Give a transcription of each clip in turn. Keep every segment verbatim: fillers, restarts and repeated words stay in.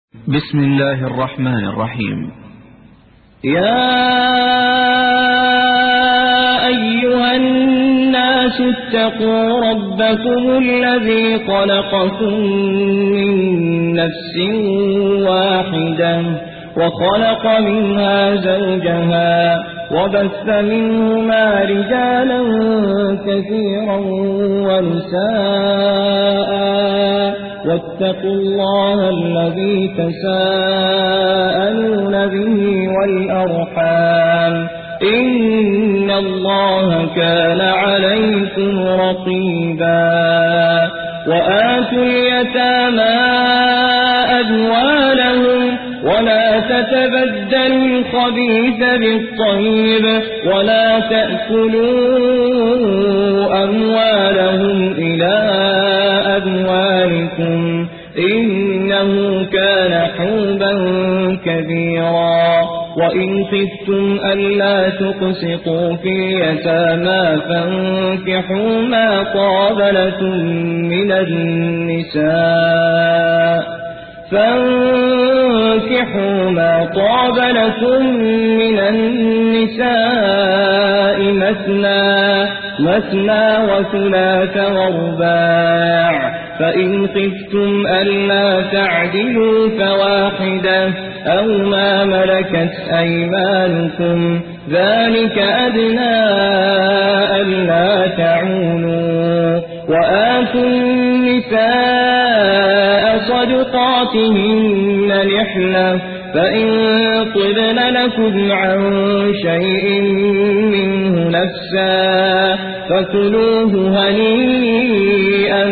بسم الله الرحمن الرحيم. يا أيها الناس اتقوا ربكم الذي خلقكم من نفس واحدة وخلق منها زوجها وبث منهما رجالا كثيرا ونساء واتقوا الله الذي تساءلون به والأرحام إن الله كان عليكم رقيبا. وآتوا اليتامى أموالهم ولا تتبدلوا الخبيث بالطيب ولا تأكلوا أموالهم إلى أموالكم إنه كان حوبا كبيرا. وإن خفتم ألا تقسطوا في اليتامى فانكحوا ما طاب لكم من النساء فانكحوا ما طاب لكم من النساء مثنى مثنى وثلاث ورباع فإن خفتم ألا تعدلوا فواحدة أو ما ملكت أيمانكم ذلك أدنى ألا تعولوا. وآتوا النساء صدقاتهن نحلة فإن طبن لكم عن شيء منه نفسا فكلوه هنيئا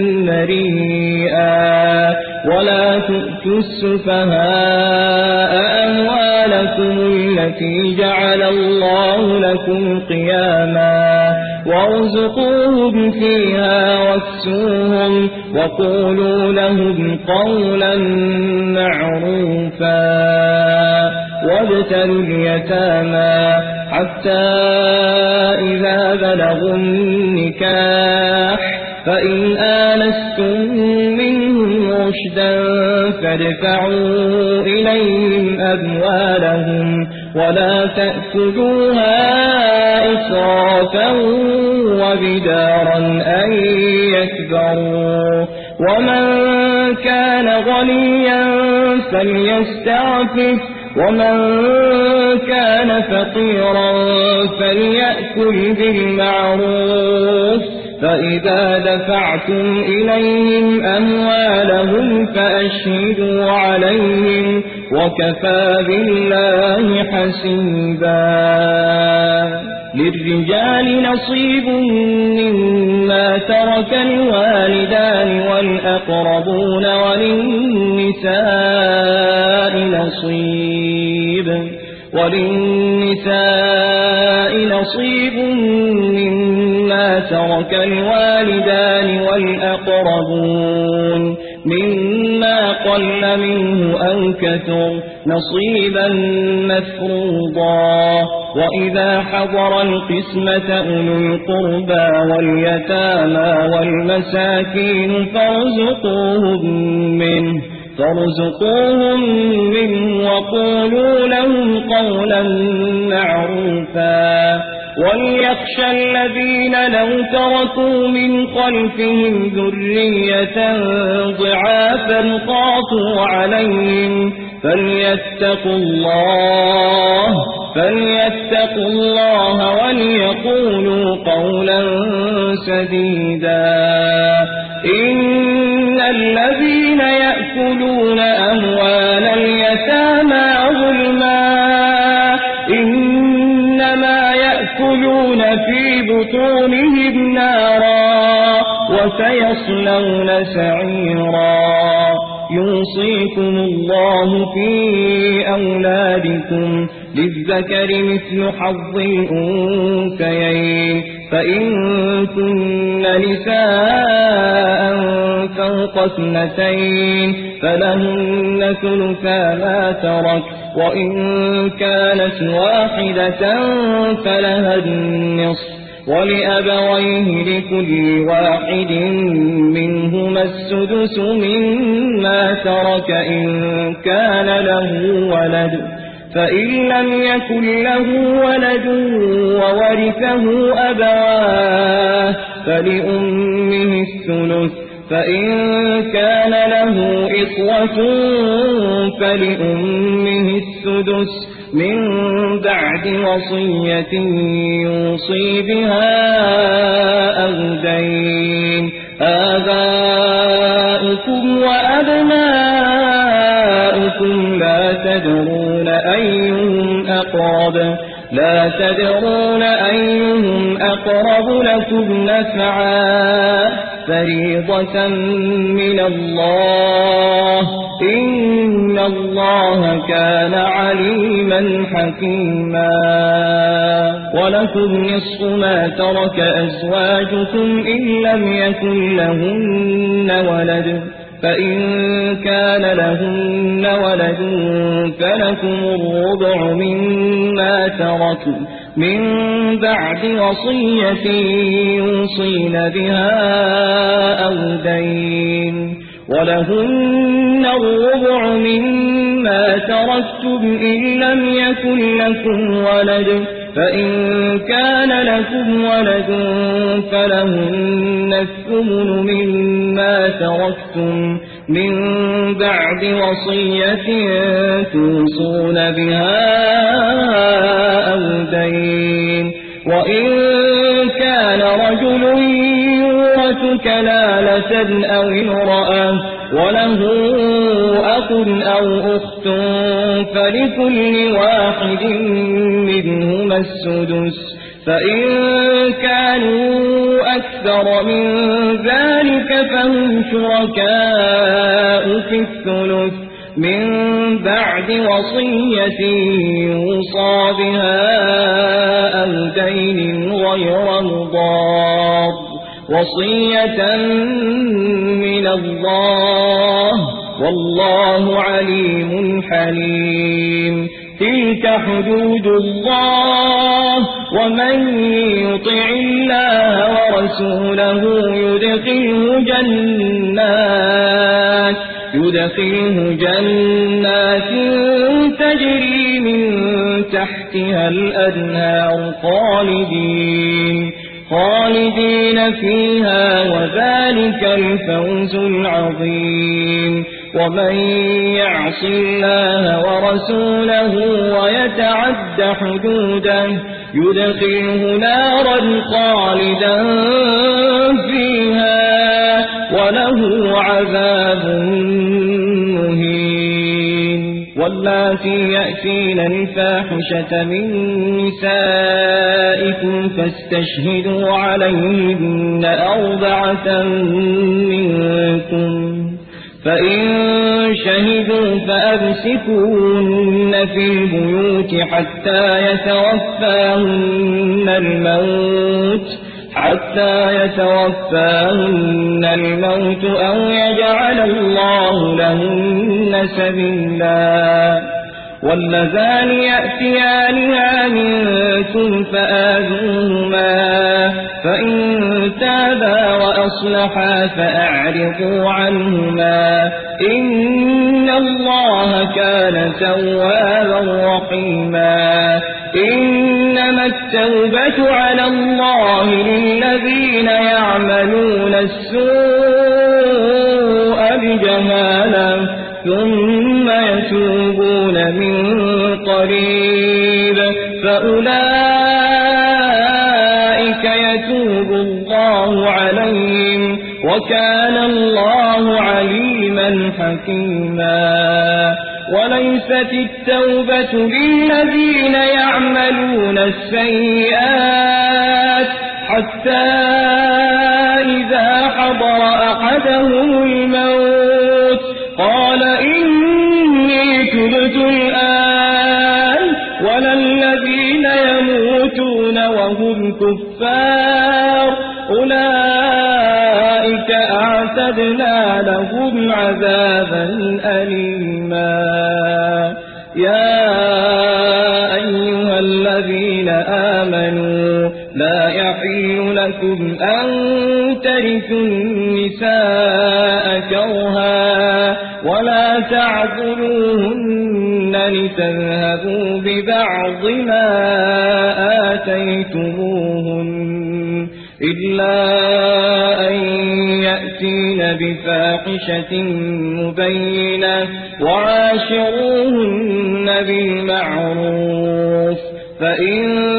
مريئا. ولا تؤتوا السفهاء أموالكم التي جعل الله لكم قياما وارزقوهم فيها واكسوهم وقولوا لهم قولا معروفا. وابتلوا اليتامى حتى إذا بلغوا النكاح فإن آنستم منهم رشدا فادفعوا إليهم أموالهم ولا تأكلوها إسرافا وبدارا أن يكبروا. ومن كان غنيا فليستعفف ومن كان فقيرا فليأكل بالمعروف. فإذا دفعتم إليهم أموالهم فأشهدوا عليهم وكفى بالله حسيبا. للرجال نصيب مما ترك الوالدان والأقربون وللنساء نصيب وللنساء نصيب مما ترك الوالدان والأقربون مما قل منه أو كثر نصيبا مفروضا. وإذا حضر القسمة أولو القربى واليتامى والمساكين فارزقوهم منه فارزقوهم منه وقولوا لهم قولا معروفا. وليخشى الذين لو تركوا من خلفهم ذرية ضعافا خافوا عليهم فليتقوا الله فليتقوا الله وليقولوا قولا سديدا. إن الذين يأكلون أموال اليتامى ظلما إنما يأكلون في بطونهم نارا وسيصلون سعيرا. يوصيكم الله في أولادكم للذكر مثل حظ الأنثيين فإن كن نساء فوق اثنتين فلهن ثلثا ما ترك وإن كانت واحدة فلها النصف ولأبويه لكل واحد منهما السدس مما ترك إن كان له ولد فإن لم يكن له ولد وورثه أبواه فلأمه الثلث فإن كان له إخوة فلأمه السدس من بعد وصية يوصي بها أو دين آباؤكم وأبناؤكم لا تدرون أيهم أقرب لا تدرون أيهم أقرب لكم نفعا فريضة من الله إن الله كان عليما حكيما ولكم نصف ما ترك أزواجكم إن لم يكن لهن ولد فإن كان لهن ولد فلكم الربع مما تركوا من بعد وصية يوصين بها أو دين ولهن الربع مما تركتم إن لم يكن لكم ولد فإن كان لكم ولد فلهن الثمن مما تركتم من بعد وصية توصون بها أو دين وإن كان رجل يورث كلالة أو امرأة وله أخ أو أخت فلكل واحد منهما السدس فإن كانوا أكثر من ذلك فهم شركاء في الثلث من بعد وصية يوصى بها أو دين غير مضار وصية من الله والله عليم حليم تلك حدود الله ومن يطع الله ورسوله يدخله جنات يدخله جنات تجري من تحتها الأنهار خالدين خالدين فيها وذلك الفوز العظيم ومن يعص الله ورسوله ويتعد حدوده يدخله نارا خالدا فيها وله عذاب مهين واللاتي يأتين الفاحشة من نسائكم فاستشهدوا عليهن أربعة منكم فإن شهدوا فأمسكوهن في البيوت حتى يتوفاهن الموت حتى يتوفاهن الموت أو يجعل الله لهن سبيلا واللذان يأتيانها منكم فآذوهما فإن تابا وأصلحا فأعرضوا عنهما إن الله كان توابا رحيما إنما التوبة على الله للذين يعملون السوء بجهالة ثم يتوبون من قريب فأولئك يتوب الله عليهم وكان الله عليما حكيما وليست التوبة للذين يعملون السيئات حتى إذا حضر أحدهم الموت قال إني تبت الآن ولا الذين يموتون وهم كفار أولئك أعتدنا لهم عذابا أليما يا أيها الذين آمنوا لا يحل عليكم أن ترثوا النساء كرها ولا تعضلوهن لتذهبوا ببعض ما آتيتموهن إلا أن يأتين بفاحشة مبينة وعاشروهن بالمعروف فإن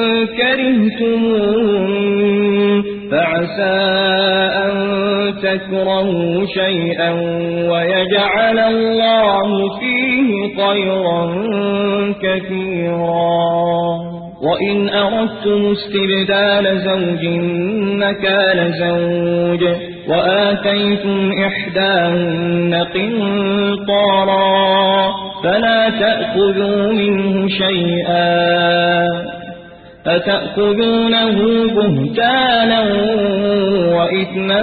كرهتموهن فعسى أن تكرهوا شيئا ويجعل الله فيه خيرا كثيرا وإن أردتم استبدال زوج مكان زوج وآتيتم إحداهن قنطارا فلا تأخذوا منه شيئا أتأخذونه بهتانا وإثما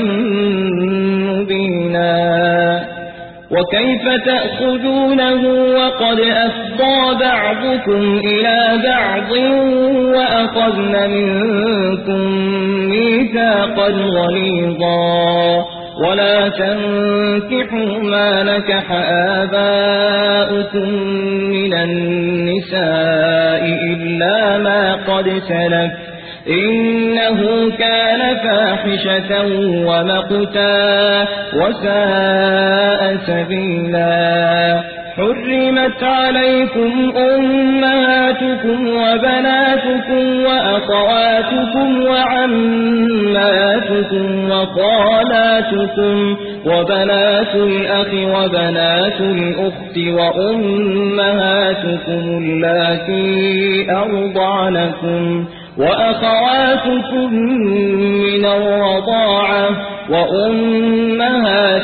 مبينا وكيف تأخذونه وقد أفضى بعضكم إلى بعض وأخذن منكم ميثاقا غليظا ولا تنكحوا ما نكح آباؤكم من النساء إلا ما قد سلف إنه كان فاحشة ومقتا وساء سبيلا حرمت عليكم أمهاتكم وبناتكم وأخواتكم وعماتكم وخالاتكم وبنات الأخ وبنات الأخت وأمهاتكم اللاتي أرضعنكم وأخواتكم من الرضاعة وأمهات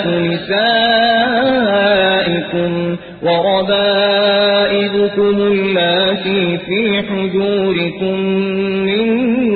نسائكم وربائبكم اللاتي في حجوركم من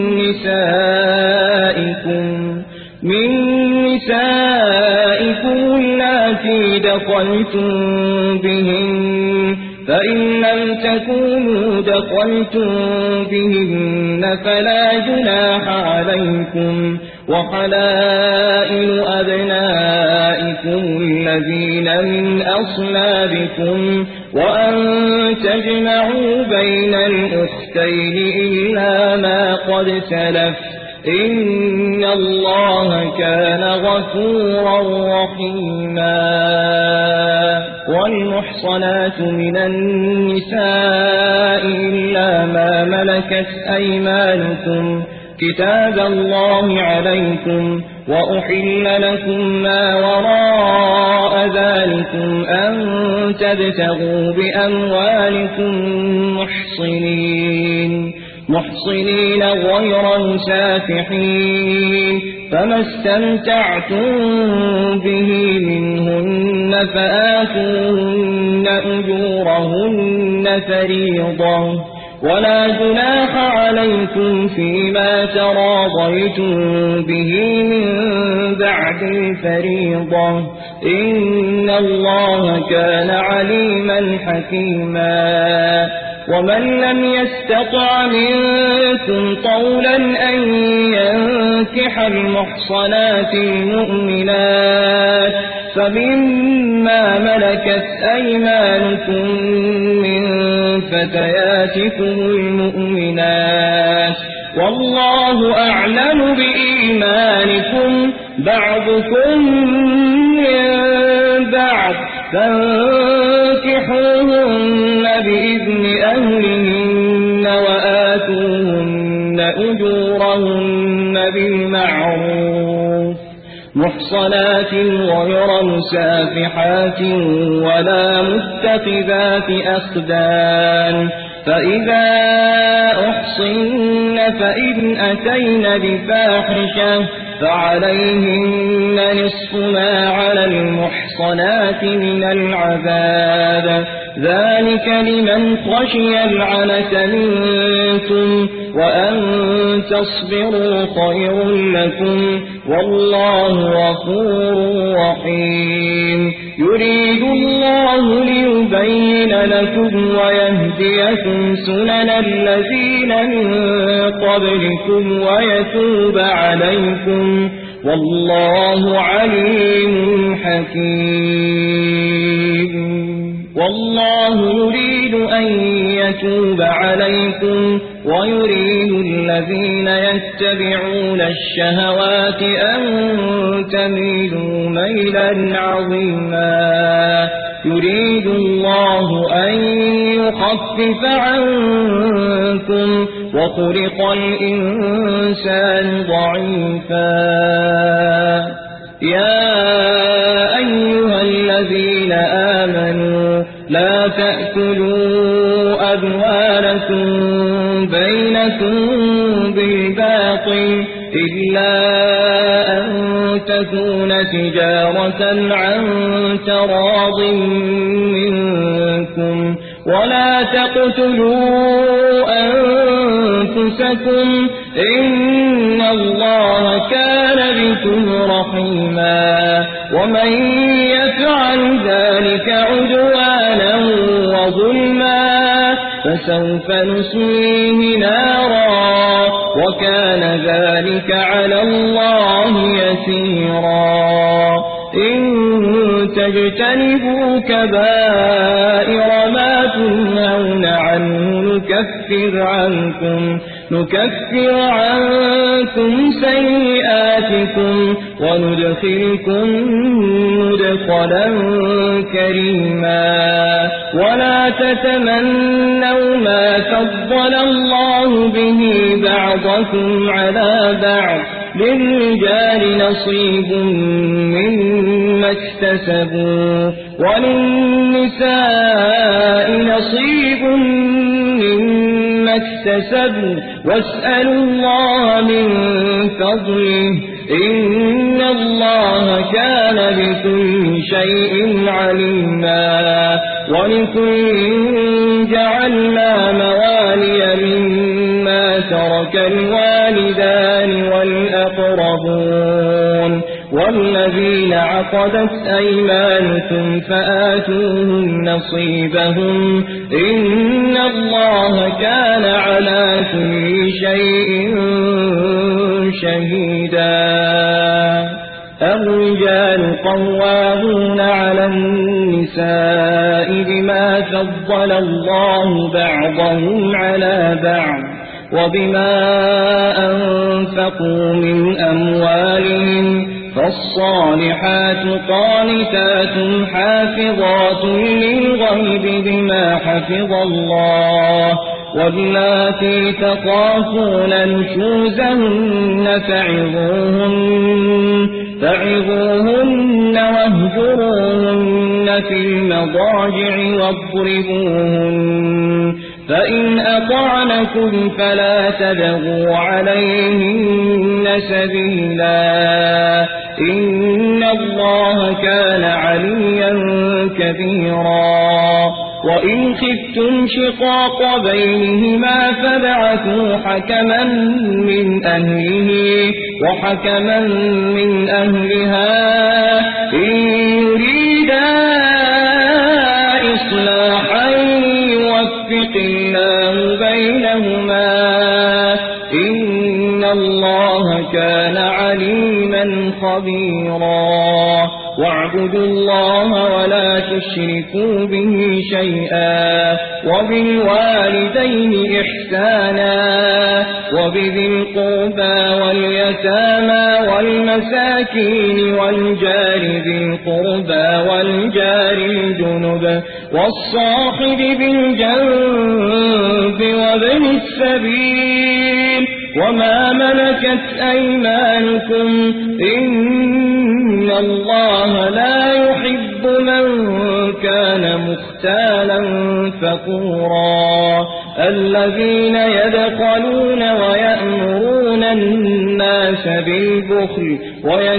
نسائكم من نسائكم اللاتي دخلتم بهن فإن لم تكونوا دخلتم بهن فلا جناح عليكم وحلائل أبنائكم الذين من أصلابكم وأن تجمعوا بين الأختين إلا ما قد سلف إن الله كان غفورا رحيما والمحصنات من النساء إلا ما ملكت أيمانكم كتاب الله عليكم وأحل لكم ما وراء ذلكم أن تبتغوا بأموالكم محصنين محصنين غير مسافحين فما استمتعتم به منهن فآتوهن أجورهن فريضة ولا جناح عليكم فيما تراضيتم به من بعد الفريضة إن الله كان عليما حكيما ومن لم يستطع منكم طولا أن ينكح المحصنات المؤمنات فمما ملكت أيمانكم من فتياتكم المؤمنات والله أعلم بإيمانكم بعضكم من بعض فانكحوهن بإذن أهلهن وآتوهن أجورهن بالمعروف محصنات غير مسافحات ولا متخذات أخدان فإذا أحصن فإن أتين بفاحشة فعليهن نصف ما على المحصنات من العذاب ذلك لمن خشي العنة منكم وأن تصبروا خير لكم والله غفور رحيم يريد الله ليبين لكم ويهديكم سنن الذين من قبلكم ويتوب عليكم والله عليم حكيم والله يريد أن يتوب عليكم ويريد الذين يتبعون الشهوات أن تميلوا ميلا عظيما يريد الله أن يخفف عنكم وخلق الإنسان ضعيفا يا أيها الذين آمنوا لا تأكلوا أموالكم بينكم بالباطل إلا أن تكون تجارة عن تراض منكم ولا تقتلوا أنفسكم إن الله كان بكم رحيما ومن يفعل ذلك عدوانا وظلما فسوف نسليه نارا وكان ذلك على الله يسيرا إن تجتنبوا كبائر ما تنهون عنه نكفر عنكم نكفر عنكم سيئاتكم وندخلكم مدخلا كريما ولا تتمنوا ما فضل الله به بعضكم على بعض للرجال نصيب مما اكتسبوا وللنساء نصيب مما اكتسبوا واسألوا الله من فضله إن الله كان بكل شيء عليما ولكل جعلنا موالي مما ترك الوالدان والأقربون والذين عقدت أيمانكم فآتوهم نصيبهم إن الله كان على كل شيء شهيدا الرجال قوامون على النساء بما فضل الله بعضهم على بعض وبما أنفقوا من أموالهم فالصالحات قانتات حافظات للغيب بما حفظ الله واللاتي تخافون نشوزهن فعظوهن فعظوهن واهجروهن في المضاجع واضربوهن فإن أطعنكم فلا تبغوا عليهن سبيلا إن الله كان عليا كبيرا وإن خفتم شقاق بينهما فابعثوا حكما من أهله وحكما من أهلها إن يريدا إصلاحا يوفق الله بينهما إن الله كان عليما خبيرا واعبدوا الله ولا تشركوا به شيئا وبالوالدين إحسانا وبذي القربى واليتامى والمساكين والجار ذي القربى والجار الجنب والصاحب بالجنب وابن السبيل وما ملكت أيمانكم إن الله لا يحب من كان مختالا فخورا الذين يبخلون ويأمرون الناس بالبخل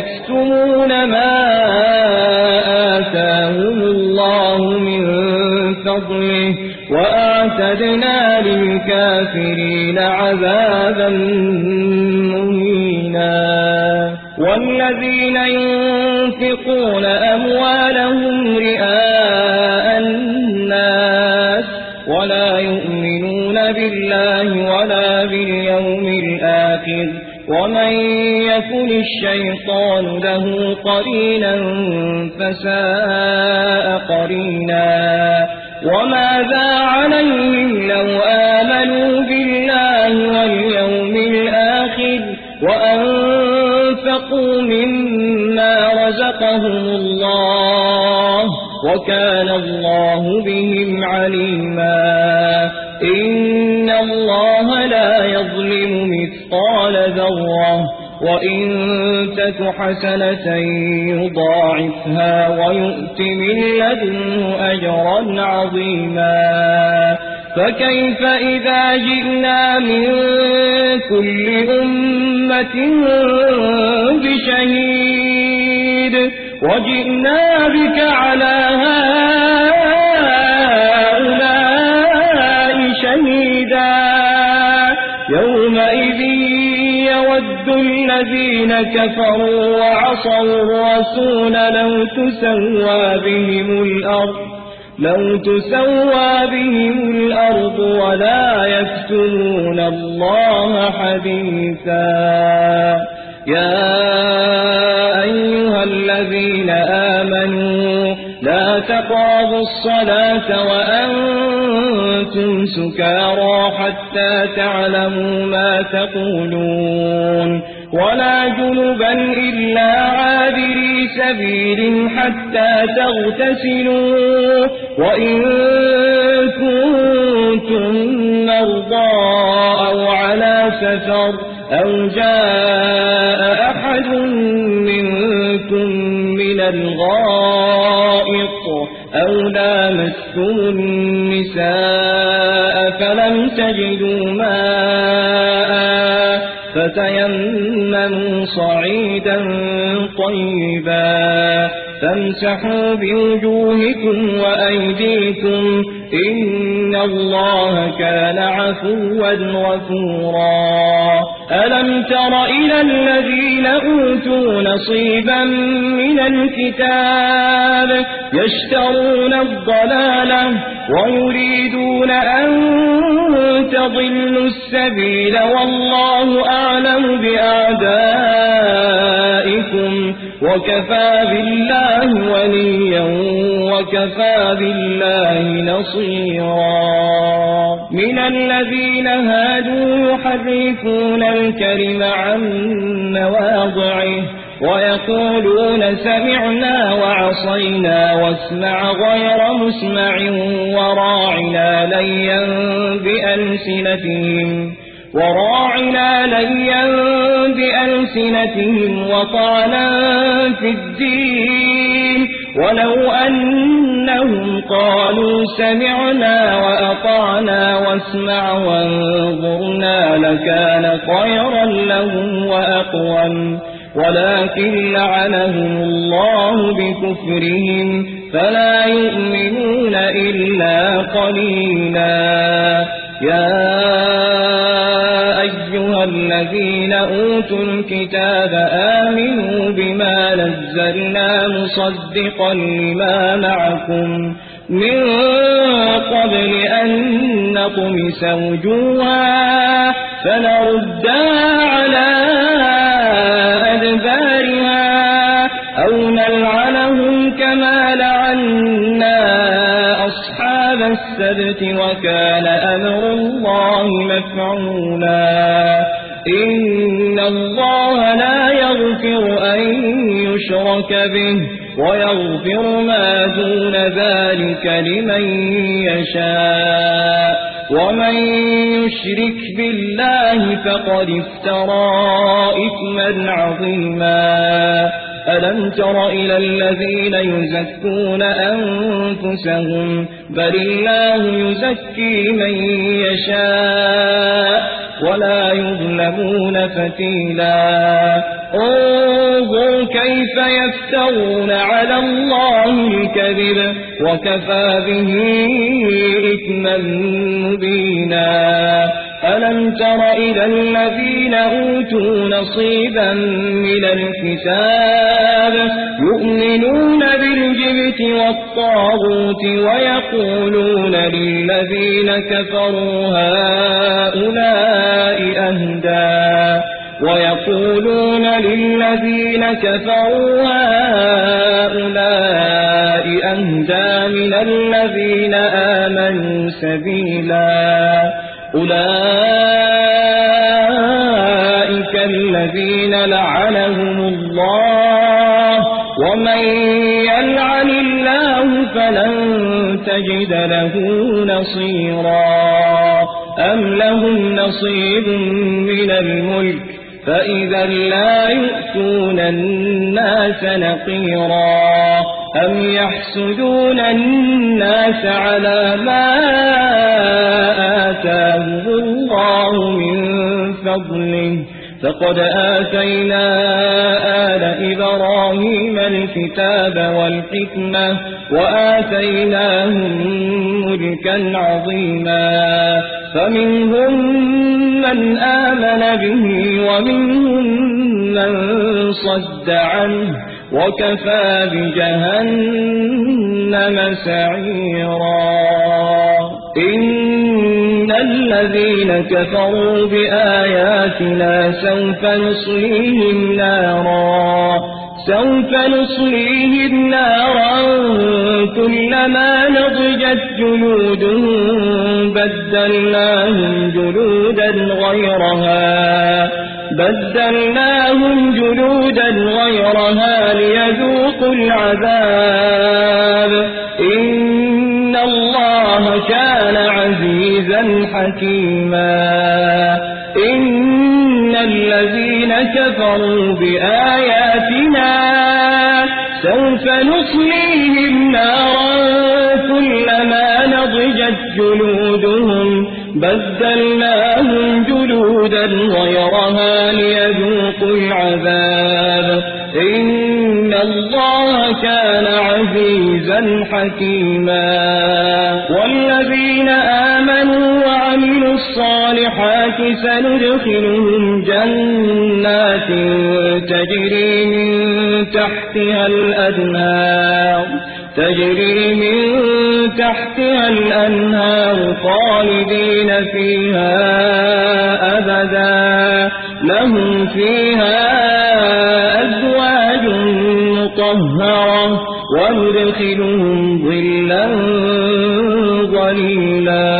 ويكتمون ما آتاهم الله من فضله وأعتدنا للكافرين عذابا مهينا. والذين ينفقون أموالهم رئاء الناس ولا يؤمنون بالله ولا باليوم الآخر ومن يكن الشيطان له قرينا فساء قرينا. وماذا عليهم لو آمنوا بالله واليوم الآخر وأنفقوا مما رزقهم الله وكان الله بهم عليما. إن الله لا يظلم مثقال ذرة وإن تك حسنة يضاعفها ويؤت من لدنه أجرا عظيما. فكيف إذا جئنا من كل أمة بشهيد وجئنا بك على هؤلاء شهيدا. يومئذ يود الذين كفروا وعصوا الرسول لو تسوى بهم الأرض لو تسوى بهم الأرض ولا يكتمون الله حديثا. يا أيها الذين آمنوا لا تقربوا الصلاة وأنتم سكارى حتى تعلموا ما تقولون ولا جنبا إلا عابري سبيل حتى تغتسلوا وإن كنتم مرضى أو على سفر أو جاء أحد منكم من الغائط أو لامستم النساء فلم تجدوا ماء فتيمموا صعيدا طيبا فامسحوا بوجوهكم وأيديكم إن الله كان عفوا غفورا. ألم تر إلى الذين أوتوا نصيبا من الكتاب يشترون الضلالة ويريدون أن تضلوا السبيل والله أعلم بأعدائكم وكفى بالله وليا وكفى بالله نصيرا. من الذين هادوا يحرفون الكلم عن مواضعه ويقولون سمعنا وعصينا واسمع غير مسمع وراعنا ليا بألسنتهم وراعنا ليا بألسنتهم وطعنا في الدين ولو أنهم قالوا سمعنا وأطعنا واسمع وانظرنا لكان خيرا لهم وأقوم ولكن لعنهم الله بكفرهم فلا يؤمنون إلا قليلا. يا أيها الذين أوتوا الكتاب آمنوا بما نزلنا مصدقا لما معكم من قبل أن نطمس وجوها فنردها على أدبارها أو نلعنهم كما لعنا أصحاب السبت وكان أمر الله مفعولا. إن الله لا يغفر أن يشرك به ويغفر ما دون ذلك لمن يشاء ومن يشرك بالله فقد افترى إثما عظيما. ألم تر إلى الذين يزكون أنفسهم بل الله يزكي من يشاء ولا يظلمون فتيلا انظر كيف يفترون على الله الكذب وكفى به إثما مبينا ألم تر إلى الذين أوتوا نصيبا من الكتاب يؤمنون بالجبت والطاغوت ويقولون للذين كفروا هؤلاء أهدى ويقولون للذين كفروا هؤلاء أهدى من الذين آمنوا سبيلا أولئك الذين لعنهم الله ومن يلعن الله فلن تجد له نصيرا أم لهم نصيب من الملك فإذا لا يؤتون الناس نقيرا أم يحسدون الناس على ما آتاهم الله من فضله فقد آتينا آل إبراهيم الكتاب والحكمة وآتيناهم ملكا عظيما فمنهم من آمن به ومنهم من صد عنه وكفى بجهنم سعيرا إن الذين كفروا بآياتنا سوف نصليهم نارا سوف نصليهم نارا كلما نضجت جلودهم بدلناهم جلودا غيرها بدلناهم جلودا غيرها ليذوقوا العذاب إن الله كان عزيزا حكيما إن الذين كفروا بآياتنا سوف نصليهم نارا كلما نضجت جلودهم بدلناهم جلودا غيرها ليذوقوا العذاب إن الله كان عزيزا حكيما والذين آمنوا وعملوا الصالحات سندخلهم جنات تجري من تحتها الأنهار تجري من تحتها الأنهار خالدين فيها أبدا لهم فيها أزواج مطهرة وندخلهم ظلا ظليلا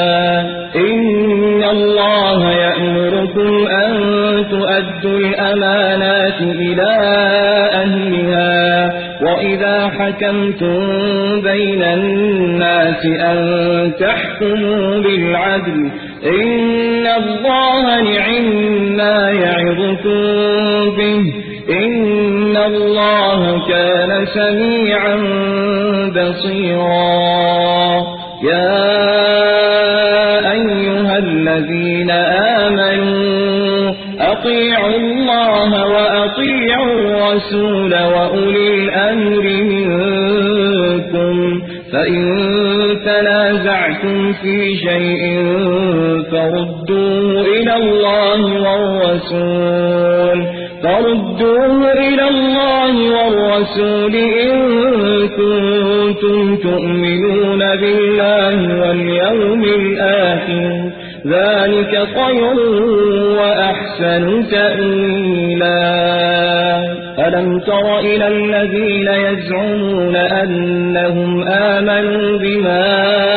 إن الله يأمركم أن تؤدوا الأمانات إلى أهلها وإذا حكمتم بين الناس أن تحكموا بالعدل إن الله نعم ما يعظكم به إن الله كان سميعا بصيرا يا أيها الذين آمنوا أطيعوا الله وأطيعوا الرسول وأولي الأمر منكم فإن تنازعتم في شيء فردوه إلى الله والرسول فردوه إلى الله والرسول إن كنتم تؤمنون بالله واليوم الآخر ذلك خير وأحسن تأويلا ألم تر إلى الذين يزعمون أنهم آمنوا بما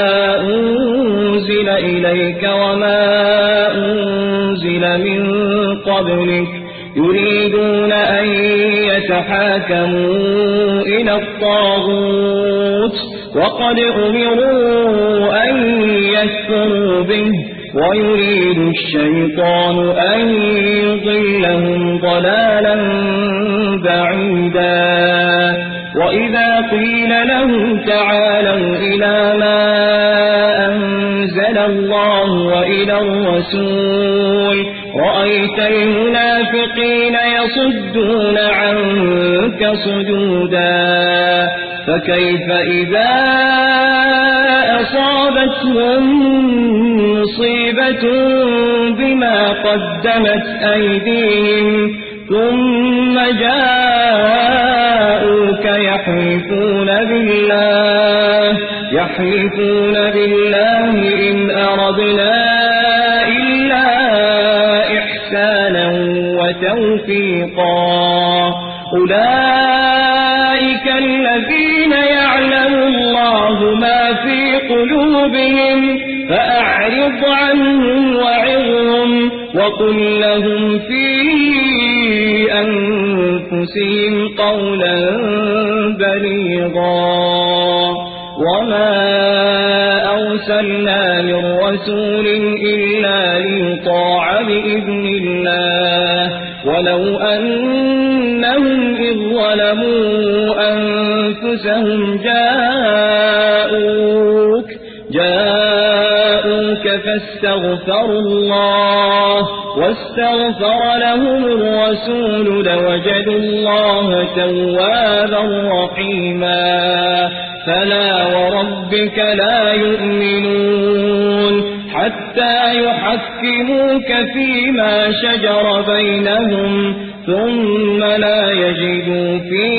أنزل إليك وما أنزل من قبلك يريدون أن يتحاكموا إلى الطاغوت وقد أمروا أن يكفروا به ويريد الشيطان أن يضلهم ضلالا بعيدا وإذا قيل لهم تعالوا إلى ما أنزل الله وإلى من الرسول رأيت المنافقين يصدون عنك صدودا فكيف إذا أصابتهم مصيبة بما قدمت أيديهم ثم جاءوك يحلفون بالله يحلفون بالله إن أردنا إلا إحسانا وتوفيقا أولئك الذين يعلم الله ما في قلوبهم فأعرض عنهم وعظهم وقل لهم في أنفسهم قولا بليغا وما أرسلنا من رسول إلا ليطاع بإذن الله ولو أنهم إذ ظلموا أنفسهم جاءوك جاءوك فاستغفروا الله واستغفر لهم الرسول لوجدوا الله توابا رحيما فلا وربك لا يؤمنون حتى يحكموك فيما شجر بينهم ثم لا يجدوا في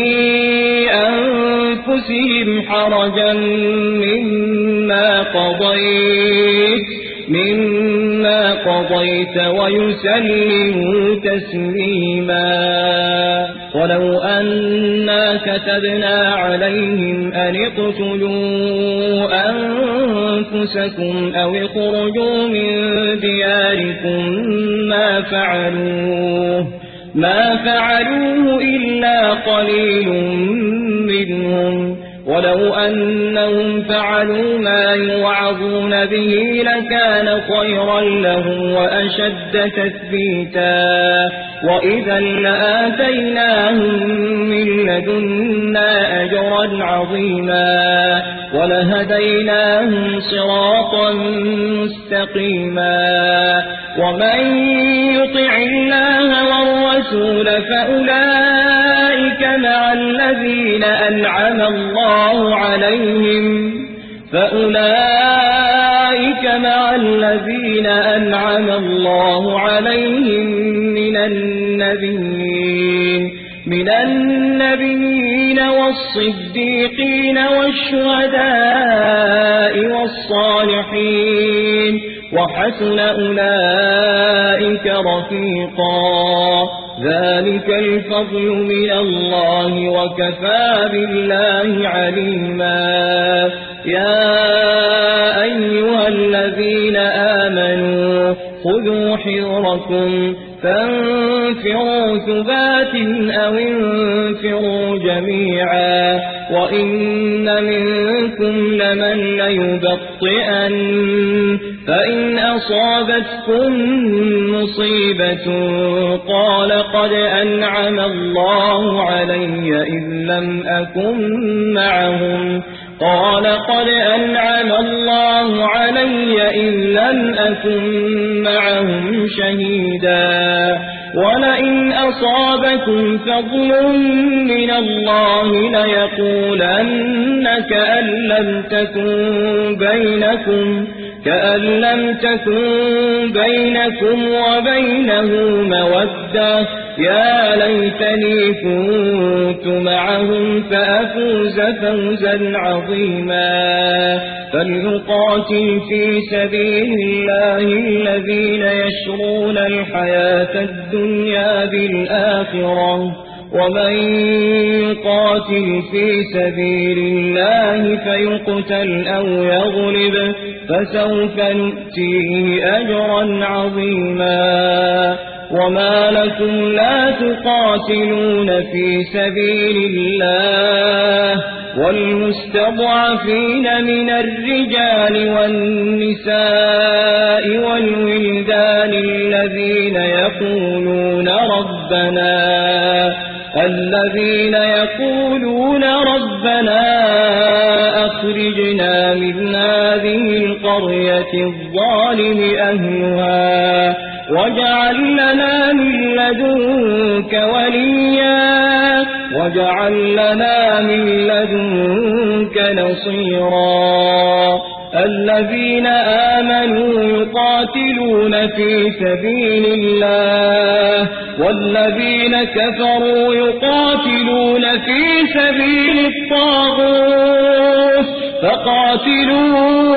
أنفسهم حرجا مما قضيت مما قضيت ويسلموا تسليما ولو أنا كتبنا عليهم أن اقتلوا أنفسكم أو اخرجوا من دياركم ما فعلوه ما فعلوه إلا قليل منهم ولو أنهم فعلوا ما يوعظون به لكان خيرا لهم وأشد تثبيتا وإذا لآتيناهم من لدنا أجرا عظيما ولهديناهم صراطا مستقيما ومن يطع الله والرسول فأولئك مع الذين أنعم الله عليهم فأولئك مع الذين أنعم الله عليهم من النبيين من النبيين والصديقين والشهداء والصالحين وحسن أولئك رفيقا ذلك الفضل من الله وكفى بالله عليما يا أيها الذين آمنوا خذوا حذركم فانفروا ثبات أو انفروا جميعا وإن منكم لمن ليبطئن فإن أصابتكم مصيبة قال قد أنعم الله علي إذ لم أكن معهم قال قد أنعم الله علي إذ لم أكن معهم شهيدا ولئن أصابكم فضل من الله ليقولن كأن لم تكن بينكم كأن لم تكن بينكم وبينه مودة يا ليتني كنت معهم فأفوز فوزا عظيما فليقاتل في سبيل الله الذين يشرون الحياة الدنيا بالآخرة ومن يقاتل في سبيل الله فيقتل أو يغلب فسوف نؤتيه أجرا عظيما وما لكم لا تقاتلون في سبيل الله والمستضعفين من الرجال والنساء والولدان الذين يقولون ربنا الذين يقولون ربنا أخرجنا من هذه هذه القرية الظالم أهلها واجعل لنا من لدنك وليا واجعل لنا من لدنك نصيرا الذين آمنوا يقاتلون في سبيل الله والذين كفروا يقاتلون في سبيل الطاغوت فقاتلوا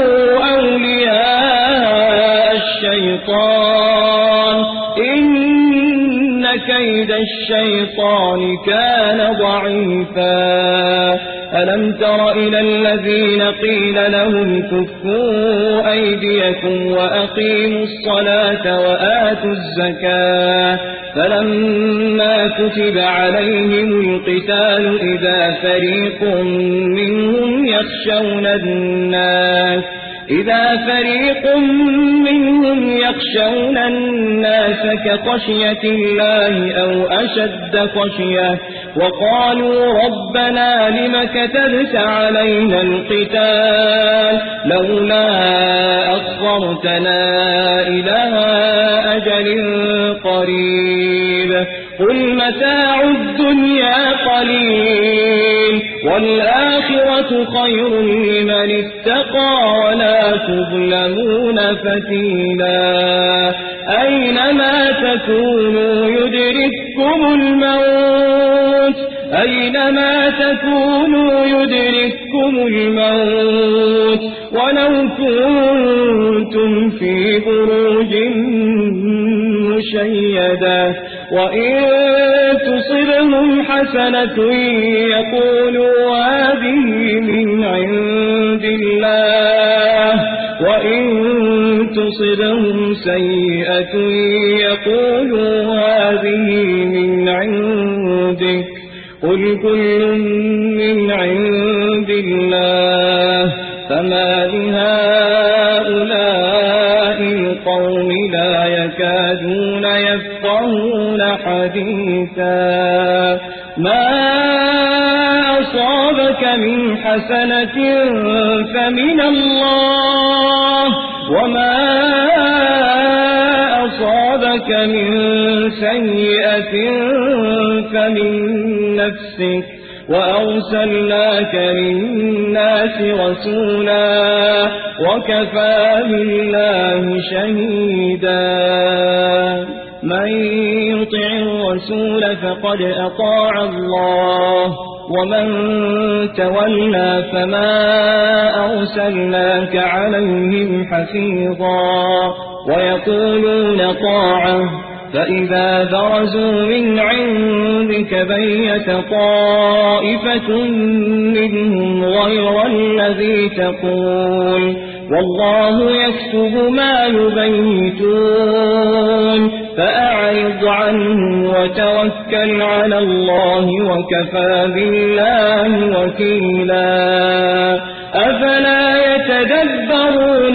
أولياء الشيطان إن كيد الشيطان كان ضعيفا ألم تر إلى الذين قيل لهم كفوا أيديكم وأقيموا الصلاة وآتوا الزكاة فلما كتب عليهم القتال إذا فريق منهم يخشون الناس إذا فريق منهم يخشون الناس كخشية الله أو أشد خشية وقالوا ربنا لم كتبت علينا القتال لولا أخرتنا إلى أجل قريب قل متاع الدنيا قليل والآخرة خير لمن اتقى ولا تظلمون فتيلا أينما تكونوا يدرككم الموت أينما تكونوا يدرككم الموت ولو كنتم في بروج مشيدة وإن تصبهم حسنة يقولوا هذه من عند الله وإن تصبهم سيئة يقولوا هذه من عندك قل كل من عند الله فما لهؤلاء القوم لا يكادون يفقهون حديثا ما أصابك من حسنة فمن الله وما أصابك من سيئة فمن نفسك وأرسلناك للناس رسولا وكفى بالله شهيدا من يطع الرسول فقد أطاع الله ومن تولى فما أرسلناك عليهم حفيظا ويقولون طاعة فإذا برزوا من عندك بيت طائفة منهم غير الذي تقول والله يكتب ما يبيتون فأعرض عنهم وتوكل على الله وكفى بالله وكيلا أفلا يتدبرون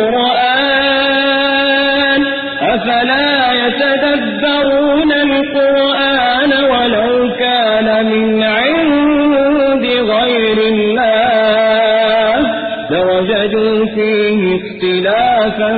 القرآن أفلا يتدبرون القرآن ولو كان من عند غير الله لوجدوا فيه اختلافا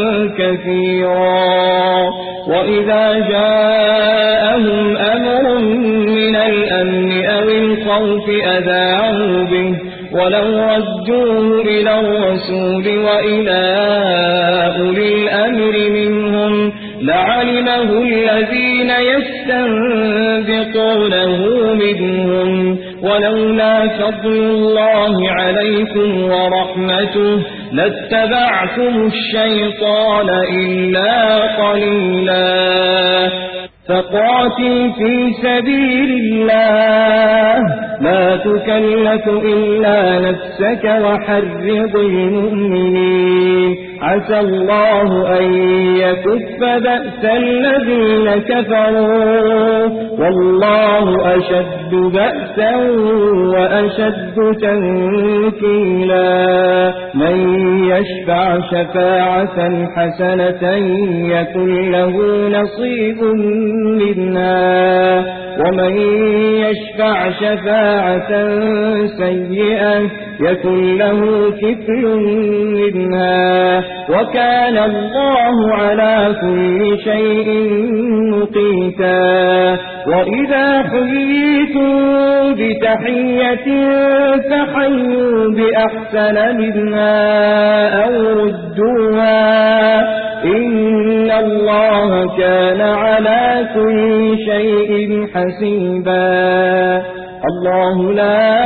كثيرا وإذا جاءهم أمر من الأمن أو الخوف أذاعوا به ولو ردوه إلى الرسول وإلى أولي الأمر منهم لعلمه الذين يستنبطونه منهم ولولا فضل الله عليكم ورحمته لاتبعتم الشيطان إلا قليلا فقاتل في سبيل الله لا تكلف إلا نفسك وحرض المؤمنين عسى الله أن يكف بأس الذين كفروا والله أشد بأسا وأشد تنكيلا من يشفع شفاعة حسنة يكن له نصيب منها ومن يشفع شفاعة سيئة يكن له كفل منها وكان الله على كل شيء مقيتا وإذا حييتم بتحية فحيوا بأحسن منها أو ردوها إن الله كان على كل شيء حسيبا الله لا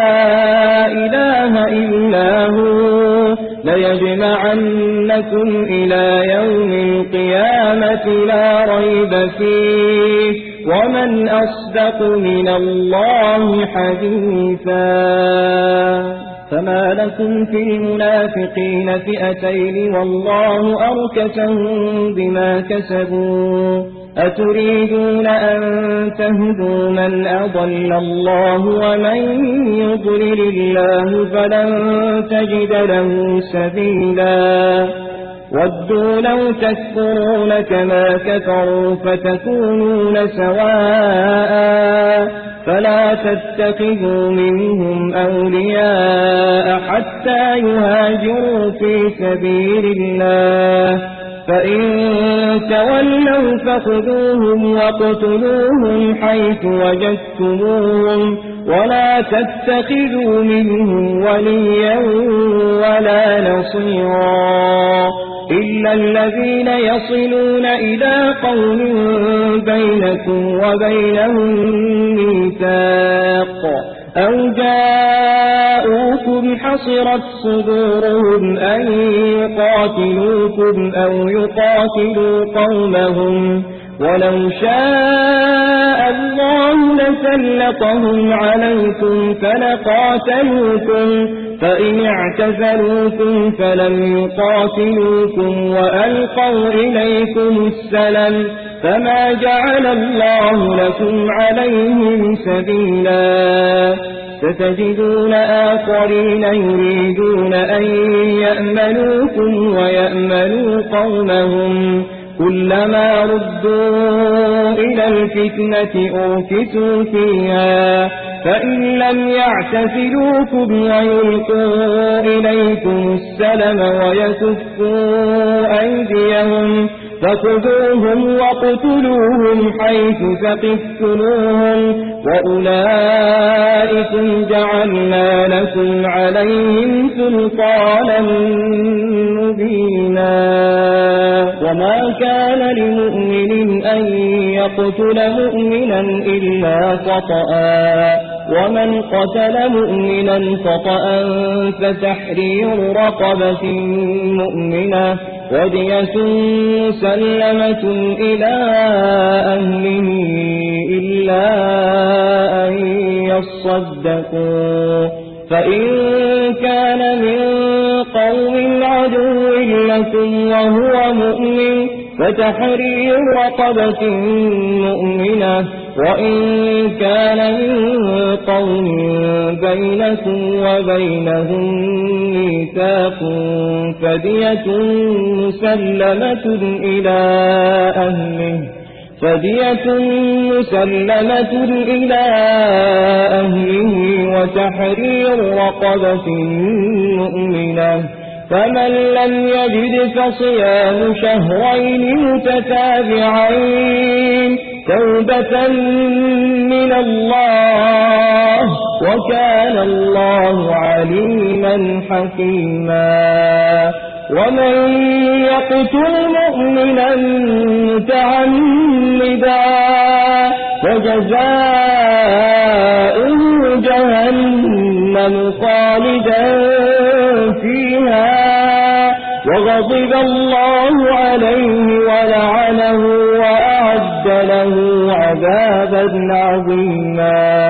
إله إلا هو ليجمعنكم إلى يوم القيامة لا ريب فيه ومن أصدق من الله حديثا فما لكم في المنافقين فئتين والله أركسهم بما كسبوا أتريدون أن تهدوا من أضل الله ومن يضلل الله فلن تجد له سبيلا ودوا لو تكفرون كما كفروا فتكونون سواء فلا تتخذوا منهم أولياء حتى يهاجروا في سبيل الله فإن تولوا فخذوهم واقتلوهم حيث وجدتموهم ولا تتخذوا منهم وليا ولا نصيرا إلا الذين يصلون إلى قوم بينكم وبينهم ميثاق أو جاءوكم حصرت صدورهم أن يقاتلوكم أو يقاتلوا قومهم ولو شاء الله لسلطهم عليكم فلقاتلوكم فإن اعتزلوكم فلم يقاتلوكم وألقوا إليكم السلم فما جعل الله لكم عليهم سبيلا ستجدون آخرين يريدون أن يأمنوكم ويأمنوا قومهم كلما ردوا إلى الفتنة أركسوا فيها فإن لم يعتزلوكم ويلقوا إليكم السلم ويكفوا أيديهم فخذوهم واقتلوهم حيث ثقفتموهم وأولئكم جعلنا لكم عليهم سلطانا مبينا وما كان لمؤمن أن يقتل مؤمنا إلا خطأ ومن قتل مؤمنا خطأ فتحرير رقبة مؤمنة ودية مسلمة إلى أهله إلا أن يصدقوا فإن كان من قوم عدو لكم وهو مؤمن فتحرير رقبة مؤمنة وإن كان من قوم بينكم وبينهم ميثاق فدية مسلمة إلى أهله فدية مسلمة إلى أهله وتحرير رقبة مؤمنة فمن لم يجد فصيام شهرين متتابعين توبة من الله وكان الله عليما حكيما ومن يقتل مؤمنا متعمدا فجزاؤه جهنم خالدا فيها وغضب الله عليه ولعنه وأعد له عذابا عظيما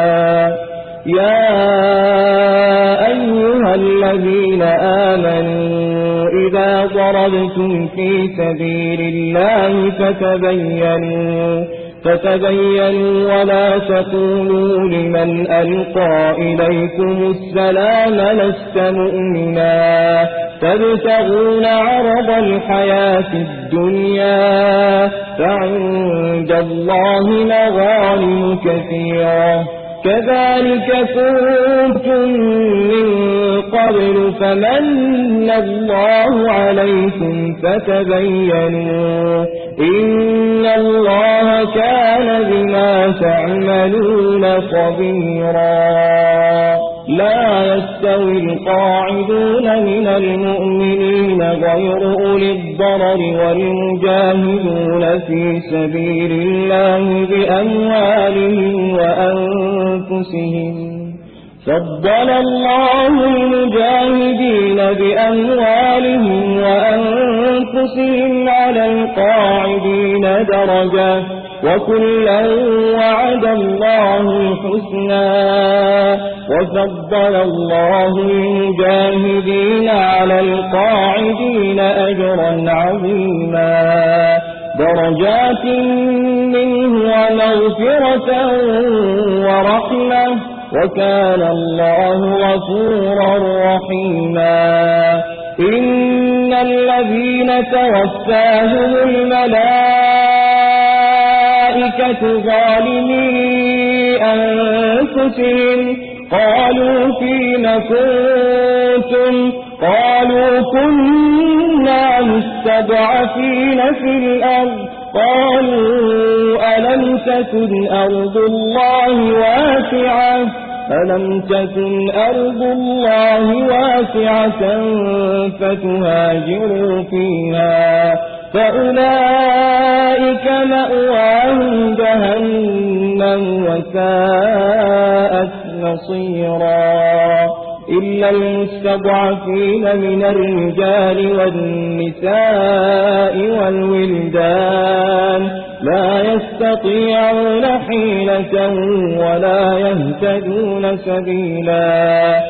يا أيها الذين آمنوا إذا وإذا ضربتم في سبيل الله فتبينوا فتبينوا ولا تقولوا لمن ألقى إليكم السلام لست مؤمنا تبتغون عرض الحياة الدنيا فعند الله مغانم كثيرة كذلك كنتم من قبل فمن الله عليكم فتبينوا إن الله كان بما تعملون خبيرا لا يستوي القاعدون من المؤمنين غير أولي الضرر والمجاهدون في سبيل الله بأموالهم وأنفسهم فضل الله المجاهدين بأموالهم وأنفسهم على القاعدين درجة وكلا وعد الله الحسنى وفضل الله المجاهدين على القاعدين أجرا عظيما درجات منه ومغفرة ورحمة وكان الله غفورا رحيما إن الذين توفاهم الملائكة ظالمي أنفسهم قالوا فيم كنتم قالوا كنا مستضعفين في الأرض قالوا ألم تكن أرض الله واسعة ألم تكن أرض الله واسعة فتهاجروا فيها فأولئك مأواهم جهنم وساءت مصيرا إلا المستضعفين من الرجال والنساء والولدان لا يستطيعون حيلة ولا يهتدون سبيلا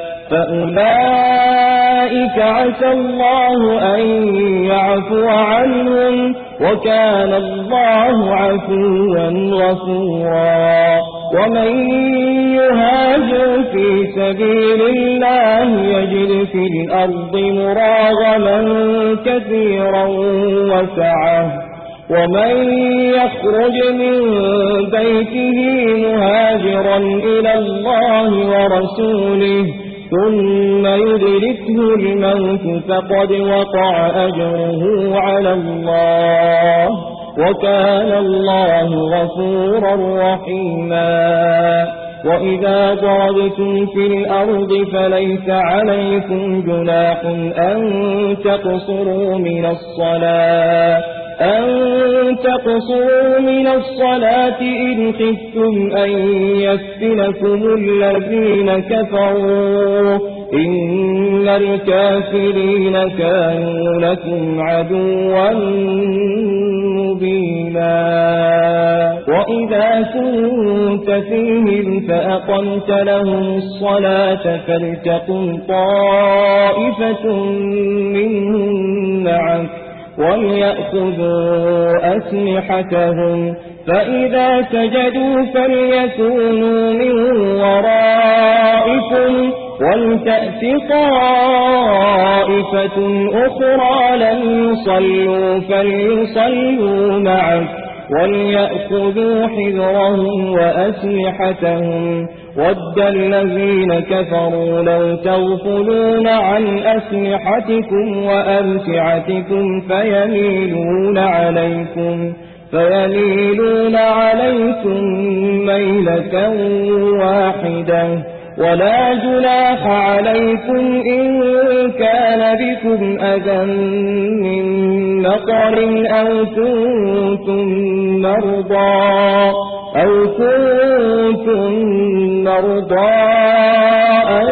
فأولئك عسى الله أن يعفو عنهم وكان الله عفوا غفورا ومن يهاجر في سبيل الله يجد في الأرض مراغما كثيرا وسعة ومن يخرج من بيته مهاجرا إلى الله ورسوله ثم يدركه الموت فقد وقع أجره على الله وكان الله غفورا رحيما وإذا ضربتم في الأرض فليس عليكم جناح أن تقصروا من الصلاة أن تقصروا من الصلاة إن خفتم أن يفتنكم الذين كفروا إن الكافرين كانوا لكم عدوا مبينا وإذا كنت فيهم فأقمت لهم الصلاة فلتقم طائفة منهم معك وليأخذوا أسلحتهم فإذا سجدوا فليكونوا من ورائكم ولتأت طائفة أخرى لم يصلوا فليصلوا معك وليأخذوا حذرهم وأسلحتهم ود الذين كفروا لو تغفلون عن أسلحتكم وأمتعتكم فيميلون عليكم فيميلون عليكم ميلة واحدة ولا جناح عليكم إن كان بكم أذى من مطر أو كنتم مرضى أو كنتم مرضى أن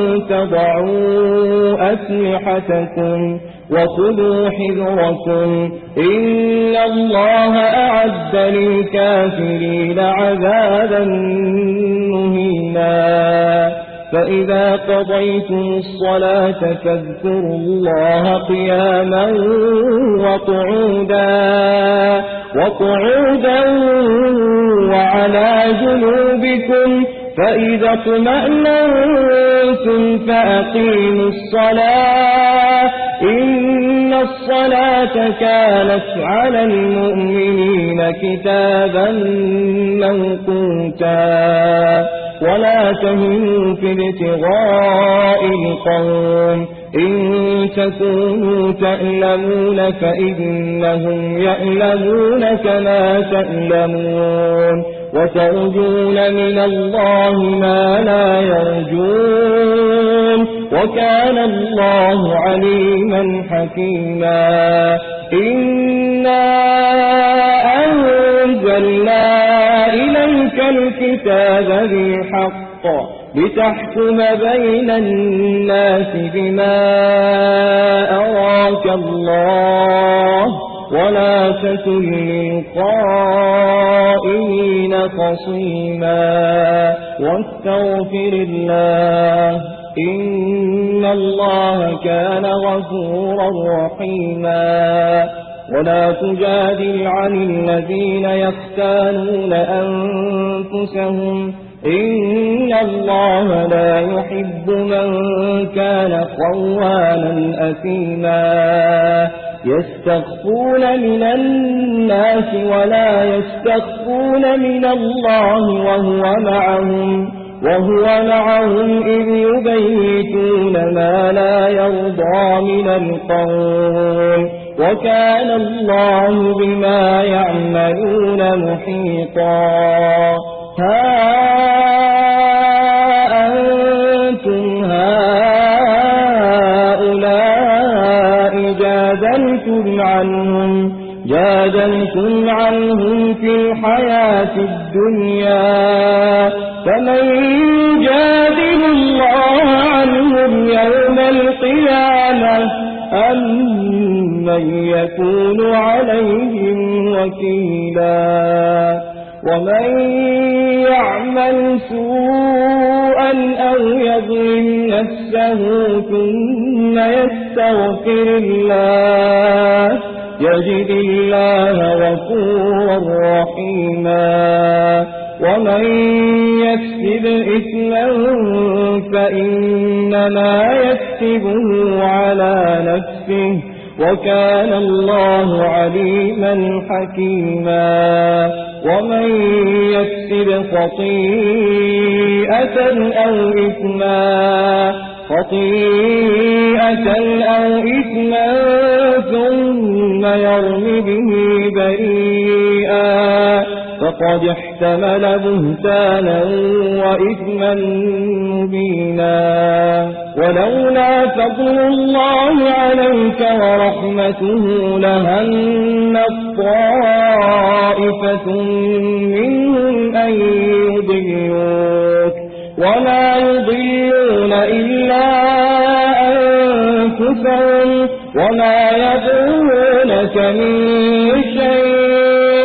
تضعوا أسلحتكم وخذوا حذركم إن الله أعد للكافرين عذابا مهينا فإذا قضيتم الصلاة فاذكروا الله قياما وقعودا وقعودا وعلى جنوبكم فإذا اطمأننتم فأقيموا الصلاة إن الصلاة كانت على المؤمنين كتابا موقوتا ولا تهنوا في ابتغاء القوم إن تكونوا تألمون فإنهم يألمون كما تألمون وترجون من الله ما لا يرجون وكان الله عليما حكيما إنا أنزلنا إليك الكتاب بالحق لتحكم بين الناس بما أراك الله ولا تكن للخائنين خصيما واستغفر الله إن الله كان غفورا رحيما ولا تجادل عن الذين يختانون أنفسهم إن الله لا يحب من كان خوانا أثيما يستخفون من الناس ولا يستخفون من الله وهو معهم وهو معهم إذ يبيتون ما لا يرضى من القول وكان الله بما يعملون محيطا ها أنتم هؤلاء جادلتم عنهم جادلتم عنهم في الحياة الدنيا فمن يجادل الله عنهم يوم القيامة أم من يكون عليهم وكيلا ومن يعمل سوءا أو يظلم نفسه ثم يستغفر الله يجد الله غفورا رحيما ومن يكسب إثما فإنما يكسبه على نفسه وكان الله عليما حكيما ومن يكسب خطيئة أو إثما خطيئة أو إثما ثم يرم به بريئا فقد احتمل بهتانا وإثما مبينا ولولا فضل الله عليك ورحمته لهمت طائفة منهم أن يضلوك وما يضلون إلا أنفسهم وما يدعونك من شيء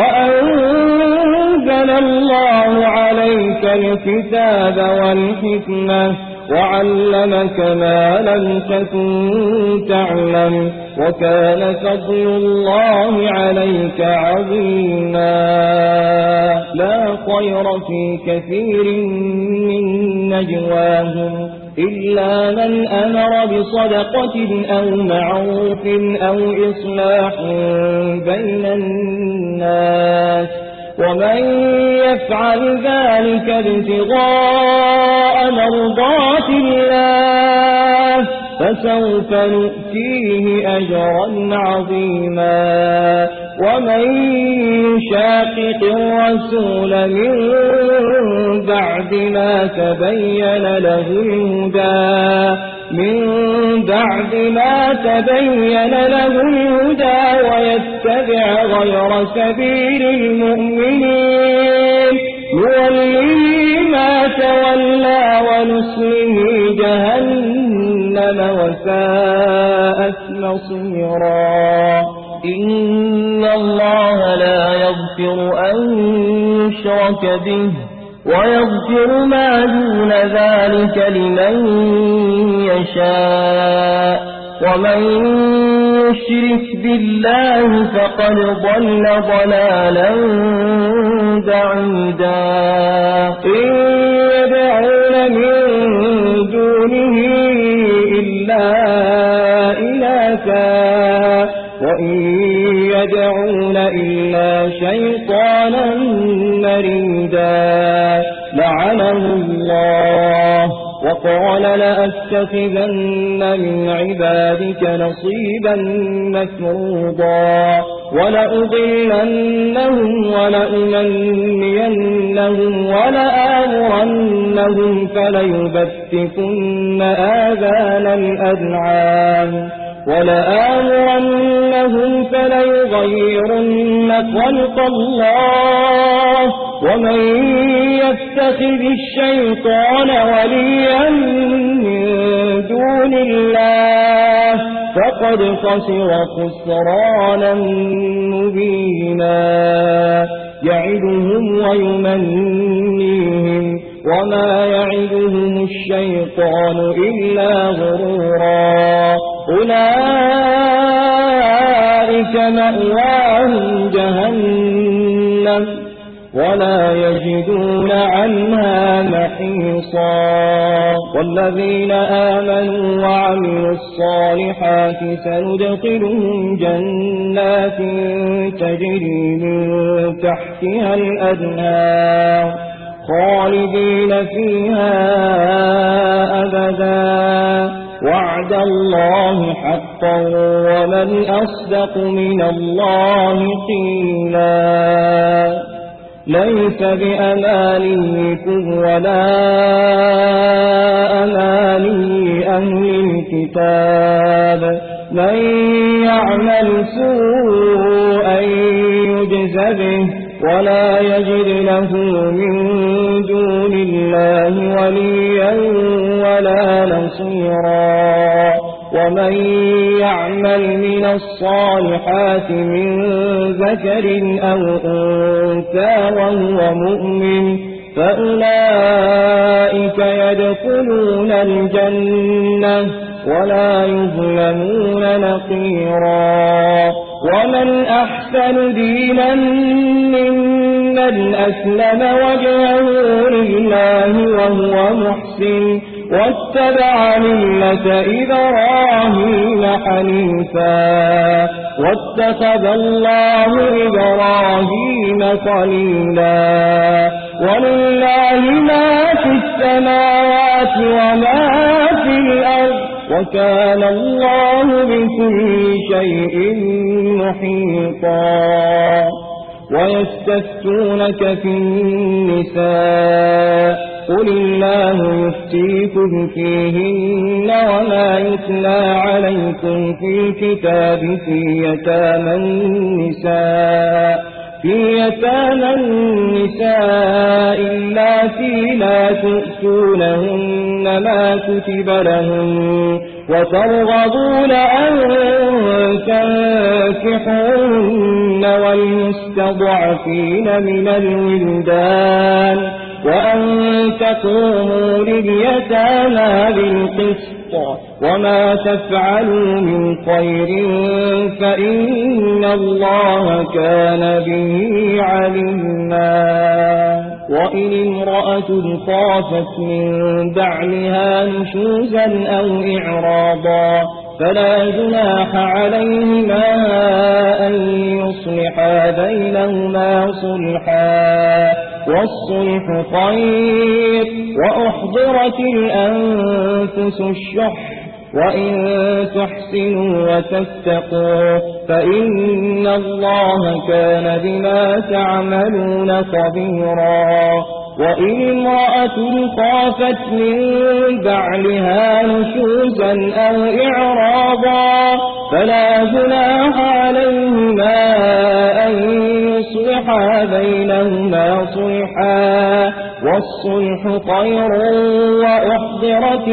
وأنزل الله عليك الكتاب والحكمة وعلمك ما لم تكن تعلم وكان فضل الله عليك عظيما لا خير في كثير من نجواهم إلا من أمر بصدقة أو معروف أو إصلاح بين الناس ومن يفعل ذلك ابتغاء مرضات الله فسوف نؤتيه أجرا عظيما ومن يشاقق الرسول من بعد ما تبين له الهدى من بعد ما تبين له الهدى ويتبع غير سبيل المؤمنين نوليه ما تولى ونصله جهنم وساءت مصيرا إن الله لا يغفر أن يشرك به ويغفر ما دون ذلك لمن يشاء ومن يشرك بالله فقد ضل ضلالا بعيدا إن يدعون من دونه إلا إناثا وإن يدعون إلا شيطانا مريدا لعنه الله وقال لأتخذن من عبادك نصيبا مفروضا ولأضلنهم ولأمنينهم ولآمرنهم فليبتكن آذان الأنعام ولآمرنهم فليغيرن خلق الله ومن يتخذ الشيطان وليا من دون الله فقد خسر خسرانا مبينا يعدهم ويمنيهم وما يعدهم الشيطان إلا غرورا أولئك مأواهم جهنم ولا يجدون عنها محيصا والذين آمنوا وعملوا الصالحات سندخلهم جنات تجري من تحتها الأنهار خالدين فيها أبدا وعد الله حقا ومن أصدق من الله قيلا ليس بأمانيكم ولا أماني أهل الكتاب من يعمل سوءا يجز به ولا يجد له من دون الله وليا ولا نصيرا ومن يعمل من الصالحات من ذكر أو أنثى وهو مؤمن فأولئك يدخلون الجنة ولا يظلمون نقيرا ومن أحسن دينا ممن أسلم وجهه لله وهو محسن واتبع ملة إبراهيم حنيفا واتخذ الله إبراهيم خليلا ولله ما في السماوات وما في الأرض وكان الله بكل شيء محيطا ويستفتونك في النساء قل الله يفتيكم فيهن وما يتلى عليكم في الكتاب في يتامى النساء في يتامى النساء اللاتي لا تؤتونهن ما كتب لهن وترغبون أن تنكحوهن والمستضعفين من الولدان وأن تقوموا لليتامى بالقسط وما تفعلوا من خير فإن الله كان به عليما وإن امرأة خافت من بعلها نشوزا أو إعراضا فلا جناح عليهما أن يصلحا بينهما صلحا والصلح خير وأحضرت الأنفس الشح وإن تحسنوا وتتقوا فإن الله كان بما تعملون خبيرا وإن امرأة خافت من بعلها نشوزا أو إعراضا فلا جناح عليهما أن يصلحا بينهما صلحا والصلح خير وأحضرت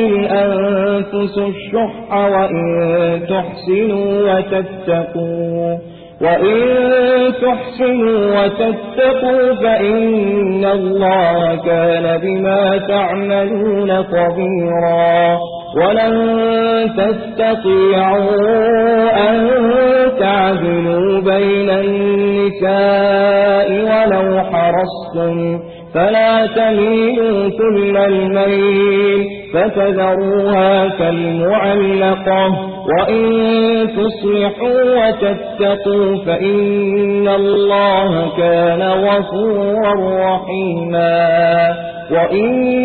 الأنفس الشح وإن تحسنوا وتتقوا وإن تحسنوا وتتقوا فإن الله كان بما تعملون خبيرا ولن تستطيعوا أن تعدلوا بين النساء ولو حرصتم فلا تميلوا كل الميل فتذروها كالمعلقة وإن تصلحوا وتتقوا فإن الله كان غفورا رحيما وإن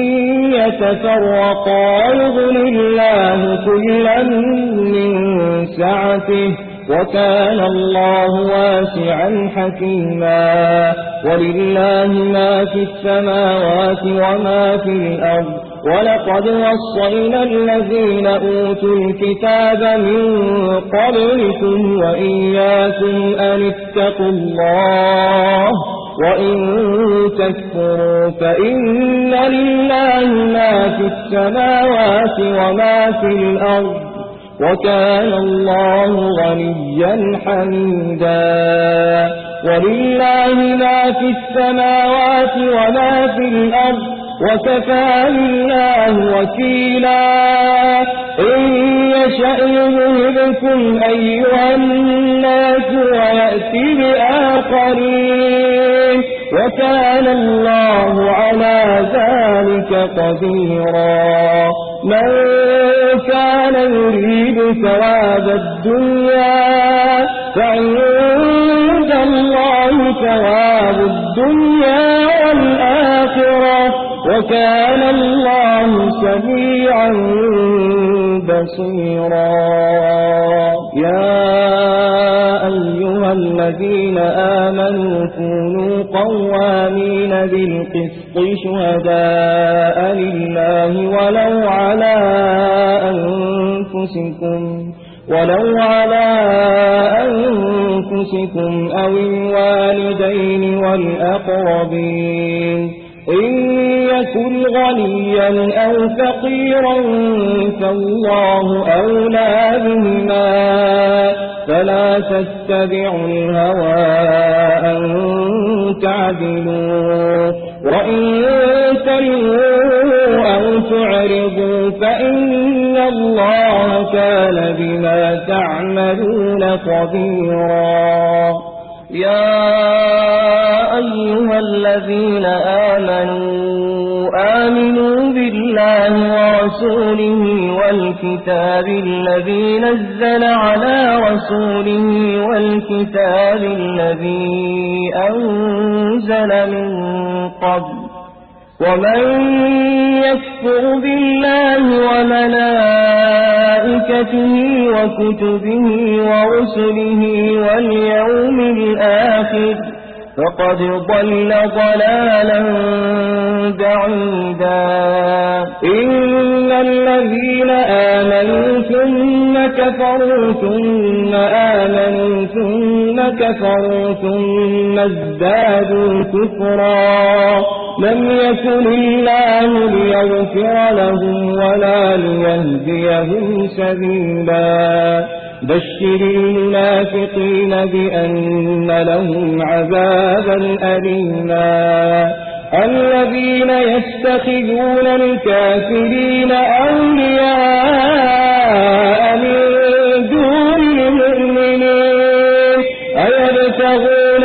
يتفرقا يغن الله كلا من سعته وكان الله واسعا حكيما ولله ما في السماوات وما في الأرض ولقد وصينا الذين أوتوا الكتاب من قبلكم وإياكم أن اتقوا الله وإن تكفروا فإن لله ما في السماوات وما في الأرض وكان الله غنيا حميدا ولله ما في السماوات وما في الأرض وكفى بالله وكيلا إن يشأ يذهبكم أيها الناس ويأتي بآخرين وكان الله على ذلك قديرا من كان يريد ثواب الدنيا فعند الله ثواب الدنيا والآخرة وكان الله سميعا بصيرا يا أيها الذين آمنوا كونوا قوامين بالقسط شهداء لله ولو على أنفسكم ولو على أنفسكم أو الوالدين والأقربين إن يكن غنيا أو فقيرا فالله أولى بهما فلا تتبعوا الهوى أن تعدلوا وإن تلووا أو تعرضوا فإن الله كان بما تعملون خبيرا يا أيها الذين آمنوا آمنوا بالله ورسوله والكتاب الذي نزل على رسوله والكتاب الذي أنزل من قبل ومن يكفر بالله وملائكته وكتبه ورسله واليوم الآخر فقد ضل ضلالا بعيدا إن الذين آمنوا ثم كفروا ثم آمنوا ثم كفروا ثم ازدادوا كفرا لم يكن الله ليغفر لهم ولا ليهديهم سبيلا بشر المنافقين بأن لهم عذابا أليما الذين يتخذون الكافرين أولياء من دون المؤمنين أيبتغون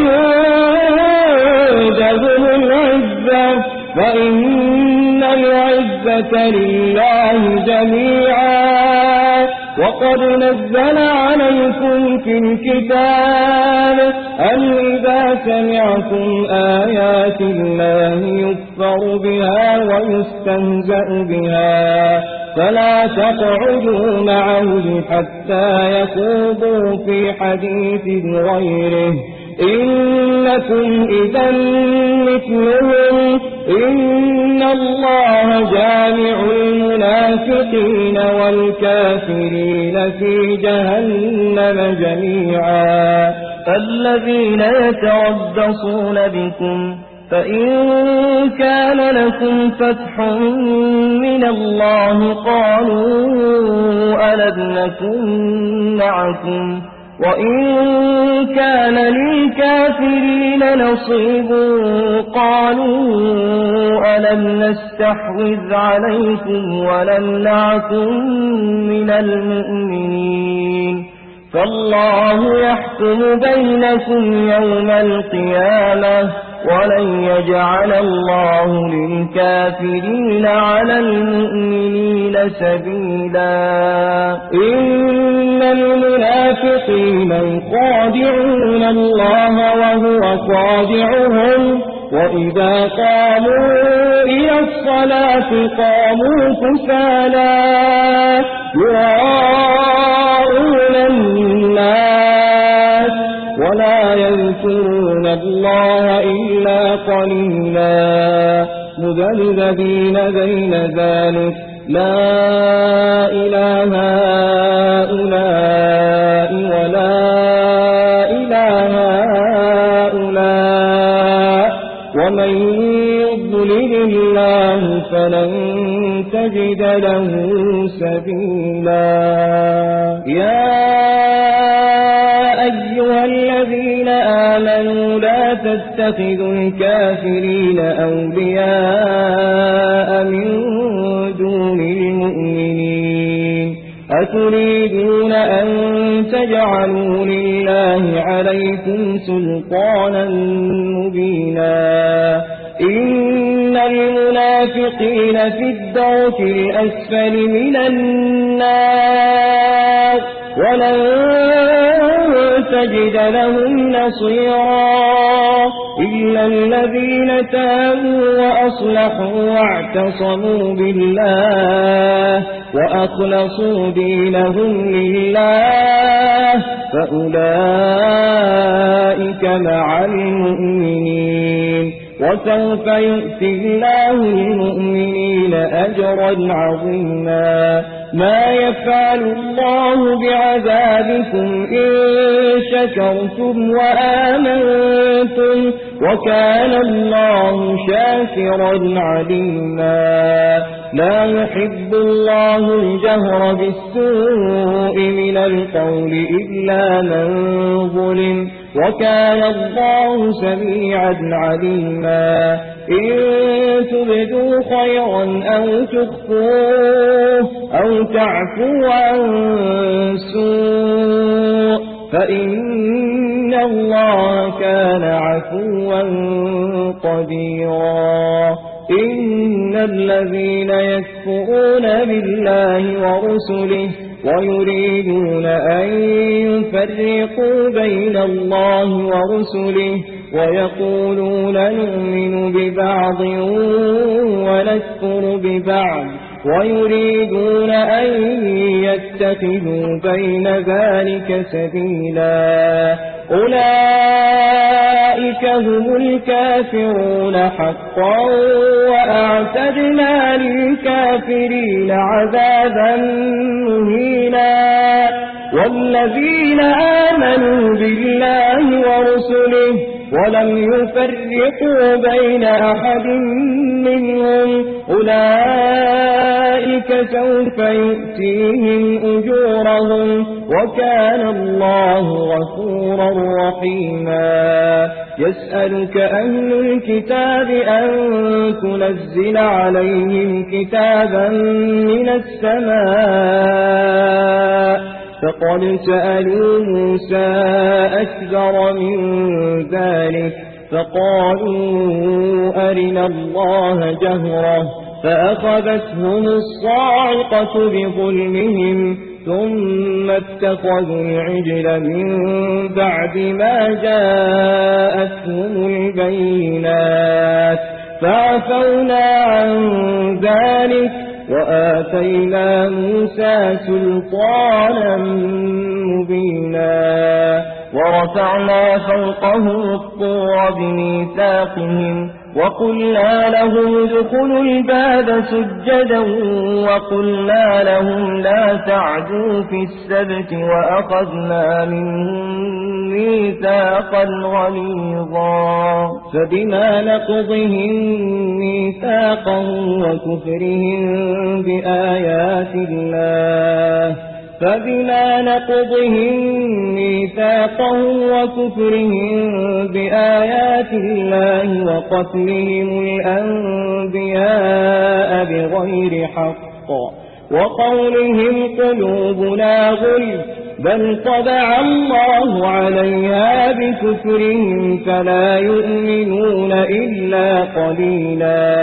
عندهم العزة فإن العزة لله جميعا وقد نزل عليكم في الكتاب أن إذا سمعتم آيات الله يكفر بها ويستهزأ بها فلا تقعدوا معهم حتى يخوضوا في حديث غيره إنكم إذا مثلهم إن الله جامع المنافقين والكافرين في جهنم جميعا الذين يتربصون بكم فإن كان لكم فتح من الله قالوا ألم نكن معكم وإن كان للكافرين نصيب قالوا ألم نستحوذ عليكم ولمنعكم من المؤمنين فالله يحكم بينكم يوم القيامة ولن يجعل الله للكافرين على المؤمنين سبيلا إن المنافقين يخادعون الله وهو خادعهم وإذا قاموا إلى الصلاة قاموا كسالى يراءون الناس ولا يذكرون الله إلا قليلا مذبذبين بين ذلك لا إله هؤلاء ولا إله هؤلاء ومن يضلل الله فلن تجد له سبيلا يا أيها الذين آمنوا لا تتخذوا الكافرين أولياء من دون المؤمنين أتريدون أن تجعلوا لله عليكم سلطانا مبينا إن المنافقين في الدرك الأسفل من النار ولن تجد لهم نصيرا إلا الذين تابوا وأصلحوا واعتصموا بالله وأخلصوا دينهم لله فأولئك مع المؤمنين وسوف يؤتي الله المؤمنين أجرا عظيما ما يفعل الله بعذابكم إن شكرتم وآمنتم وكان الله شاكرا عليما لا يحب الله الجهر بالسوء من القول إلا من ظلم وكان الله سميعا عليما إن تبدوا خيرا أو تخفوه أو تعفوا عن سوء فإن الله كان عفوا قديرا إن الذين يكفرون بالله ورسله ويريدون أن يفرقوا بين الله ورسله ويقولون نؤمن ببعض ونكفر ببعض ويريدون أن يتخذوا بين ذلك سبيلا أولئك هم الكافرون حقا وأعتدنا للكافرين عذابا مهينا والذين آمنوا بالله ورسله ولم يفرقوا بين أحد منهم أولئك سوف يؤتيهم أجورهم وكان الله غفورا رحيما يسألك أهل الكتاب أن تنزل عليهم كتابا من السماء فقد سألوا موسى أكبر من ذلك فقالوا أرنا الله جهرة فأخذتهم الصاعقة بظلمهم ثم اتخذوا العجل من بعد ما جاءتهم البينات فعفونا عن ذلك وآتينا موسى سلطانا مبينا ورفعنا فوقهم الطور بميثاقهم وقلنا لهم ادخلوا الباب سجدا وقلنا لهم لا تعدوا في السبت وأخذنا منهم ميثاقا غليظا فبما نقضهم ميثاقهم وكفرهم بآيات الله فبما نقضهم ميثاقهم ميثاقهم وكفرهم بآيات الله وقتلهم الأنبياء بغير حق وقولهم قلوبنا غلف بل طبع الله عليها بكفرهم فلا يؤمنون إلا قليلا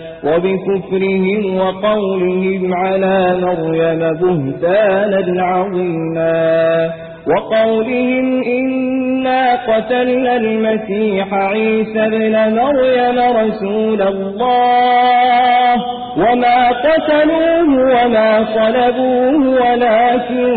وبكفرهم وقولهم على مريم بهتانا عظيما وقولهم إنا قتلنا المسيح عيسى ابن مريم رسول الله وما قتلوه وما صلبوه ولكن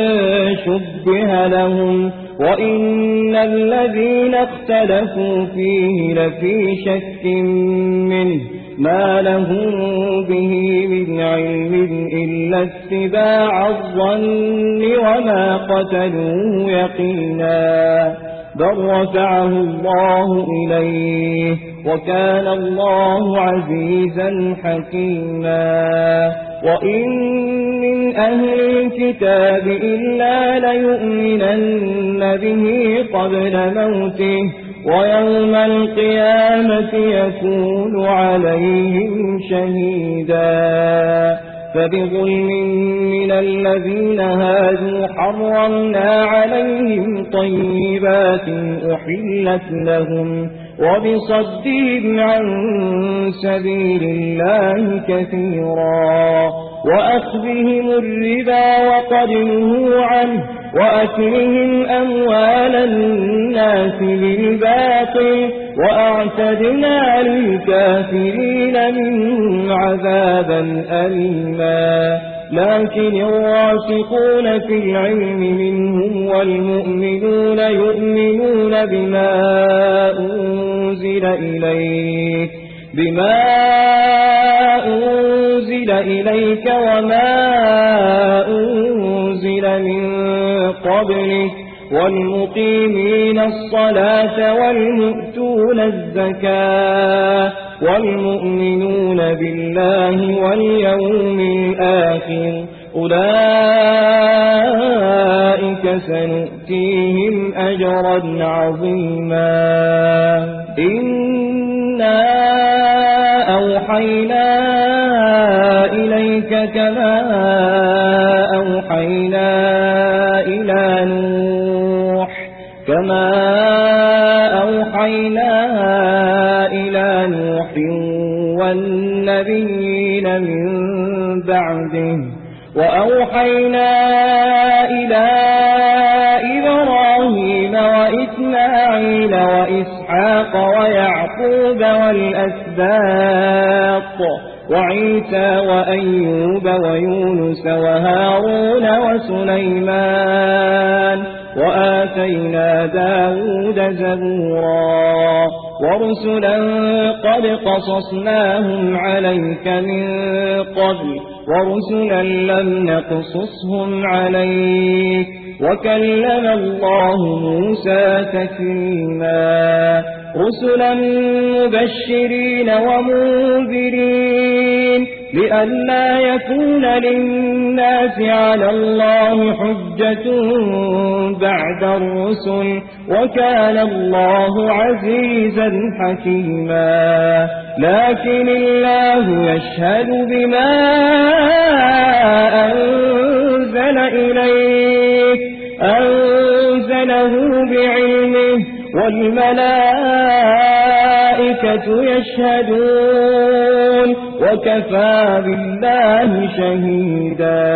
شبه لهم وإن الذين اختلفوا فيه لفي شك منه ما لهم به من علم إلا اتباع الظن وما قتلوه يقينا بل رفعه الله إليه وكان الله عزيزا حكيما وإن من أهل الكتاب إلا ليؤمنن به قبل موته ويوم القيامة يكون عليهم شهيدا فبظلم من الذين هادوا حرمنا عليهم طيبات أحلت لهم وبصدهم عن سبيل الله كثيرا وأخذهم الربا وقد نهوا عنه وأكلهم أموال الناس بالباطل وأعتدنا للكافرين منهم عذابا أليما لكن الراسخون في العلم منهم والمؤمنون يؤمنون بما أنزل إليك بما أنزل إليك وما أنزل من قبلك والمقيمين الصلاة والمؤتون الزكاة والمؤمنون بالله واليوم الآخر أولئك سنؤتيهم أجرا عظيما إنا أوحينا إليك كما أوحينا إلى نوح كما أوحينا إلى نوح والنبيين من بعده وأوحينا إلى إبراهيم وإسماعيل وإسحاق ويعقوب والأسباط وعيسى وأيوب ويونس وهارون وسليمان وآتينا داود زبورا ورسلا قد قصصناهم عليك من قبل ورسلا لم نقصصهم عليك وكلم الله موسى تكليما رسلا مبشرين ومنذرين لئلا يكون للناس على الله حجة بعد الرسل وكان الله عزيزا حكيما لكن الله يشهد بما أنزل إليك أنزله بعلمه والملائكة يشهدون وكفى بالله شهيدا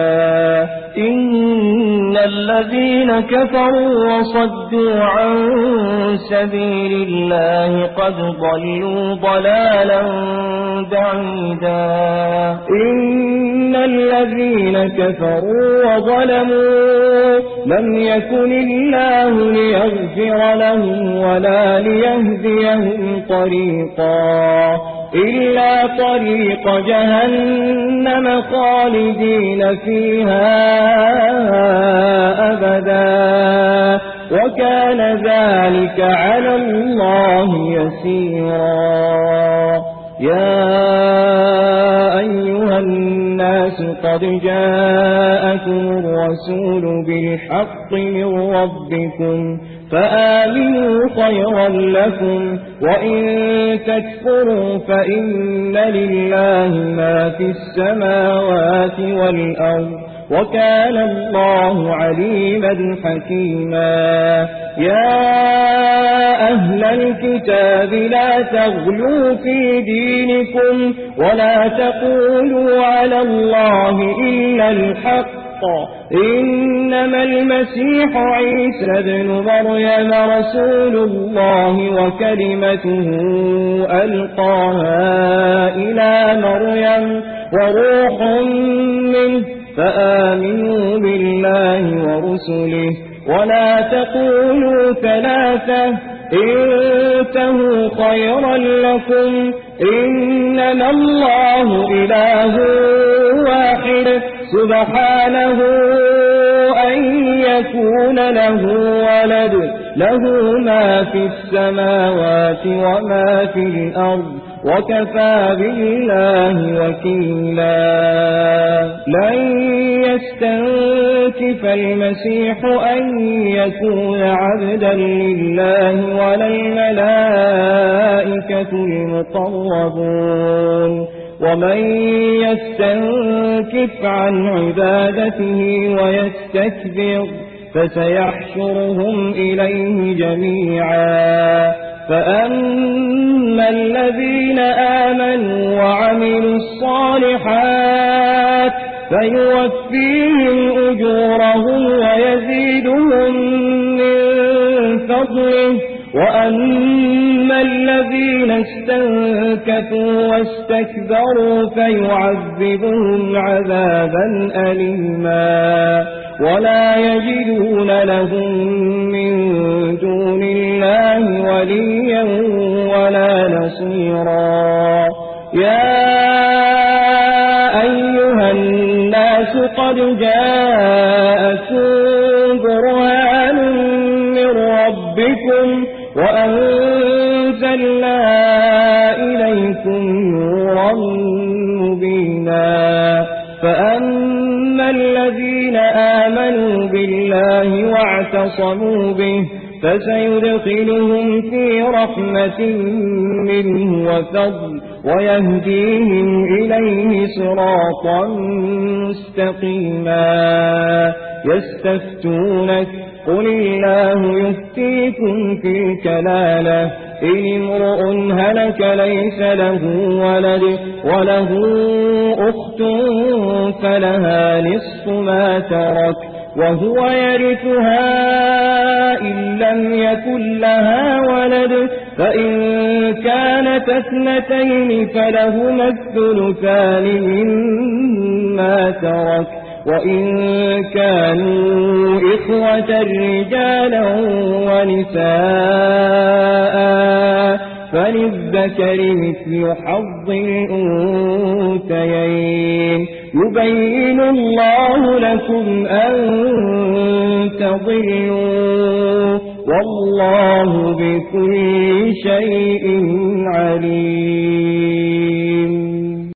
إن الذين كفروا وصدوا عن سبيل الله قد ضلوا ضلالا بعيدا إن الذين كفروا وظلموا لم يكن الله ليغفر لهم ولا ليهديهم طريقا إلا طريق جهنم خالدين فيها أبدا وكان ذلك على الله يسيرا يا أيها الناس الناس قد جاءكم الرسول بالحق من ربكم فآمنوا خيرا لكم وإن تكفروا فإن لله ما في السماوات والأرض وكان الله عليما حكيما. يا أهل الكتاب لا تغلوا في دينكم ولا تقولوا على الله إلا الحق إنما المسيح عيسى بن مريم رسول الله وكلمته ألقاها إلى مريم وروح منه فآمنوا بالله ورسله ولا تقولوا ثلاثة انتهوا خيرا لكم إنما الله إله واحد سبحانه أن يكون له ولد له ما في السماوات وما في الأرض وكفى بالله وكيلا. لن يستنكف المسيح أن يكون عبدا لله ولا الملائكة المقربون ومن يستنكف عن عبادته ويستكبر فسيحشرهم إليه جميعا. فأما الذين آمنوا وعملوا الصالحات فيوفيهم أجورهم ويزيدهم من فضله وأما الذين استنكفوا واستكبروا فيعذبهم عذابا أليما ولا يجدون لهم من دون الله وليا ولا نصيرا. يا أيها الناس قد جاءكم برهان من ربكم وأنزلنا إليكم نورا مبينا. فأما الذين آمنوا بالله واعتصموا به فسيدخلهم في رحمة منه وفضل ويهديهم إليه صراطا مستقيما. يستفتونك قل الله يفتيكم في الكلالة إن امرؤ هلك ليس له ولد وله أخت فلها نصف ما ترك وهو يرثها إن لم يكن لها ولد فإن كانت اثنتين فلهما الثلثان مما ترك وإن كانوا إخوة رجالا ونساء فللذكر مثل حظ الأنثيين. يبين الله لكم أن تضلوا والله بكل شيء عليم.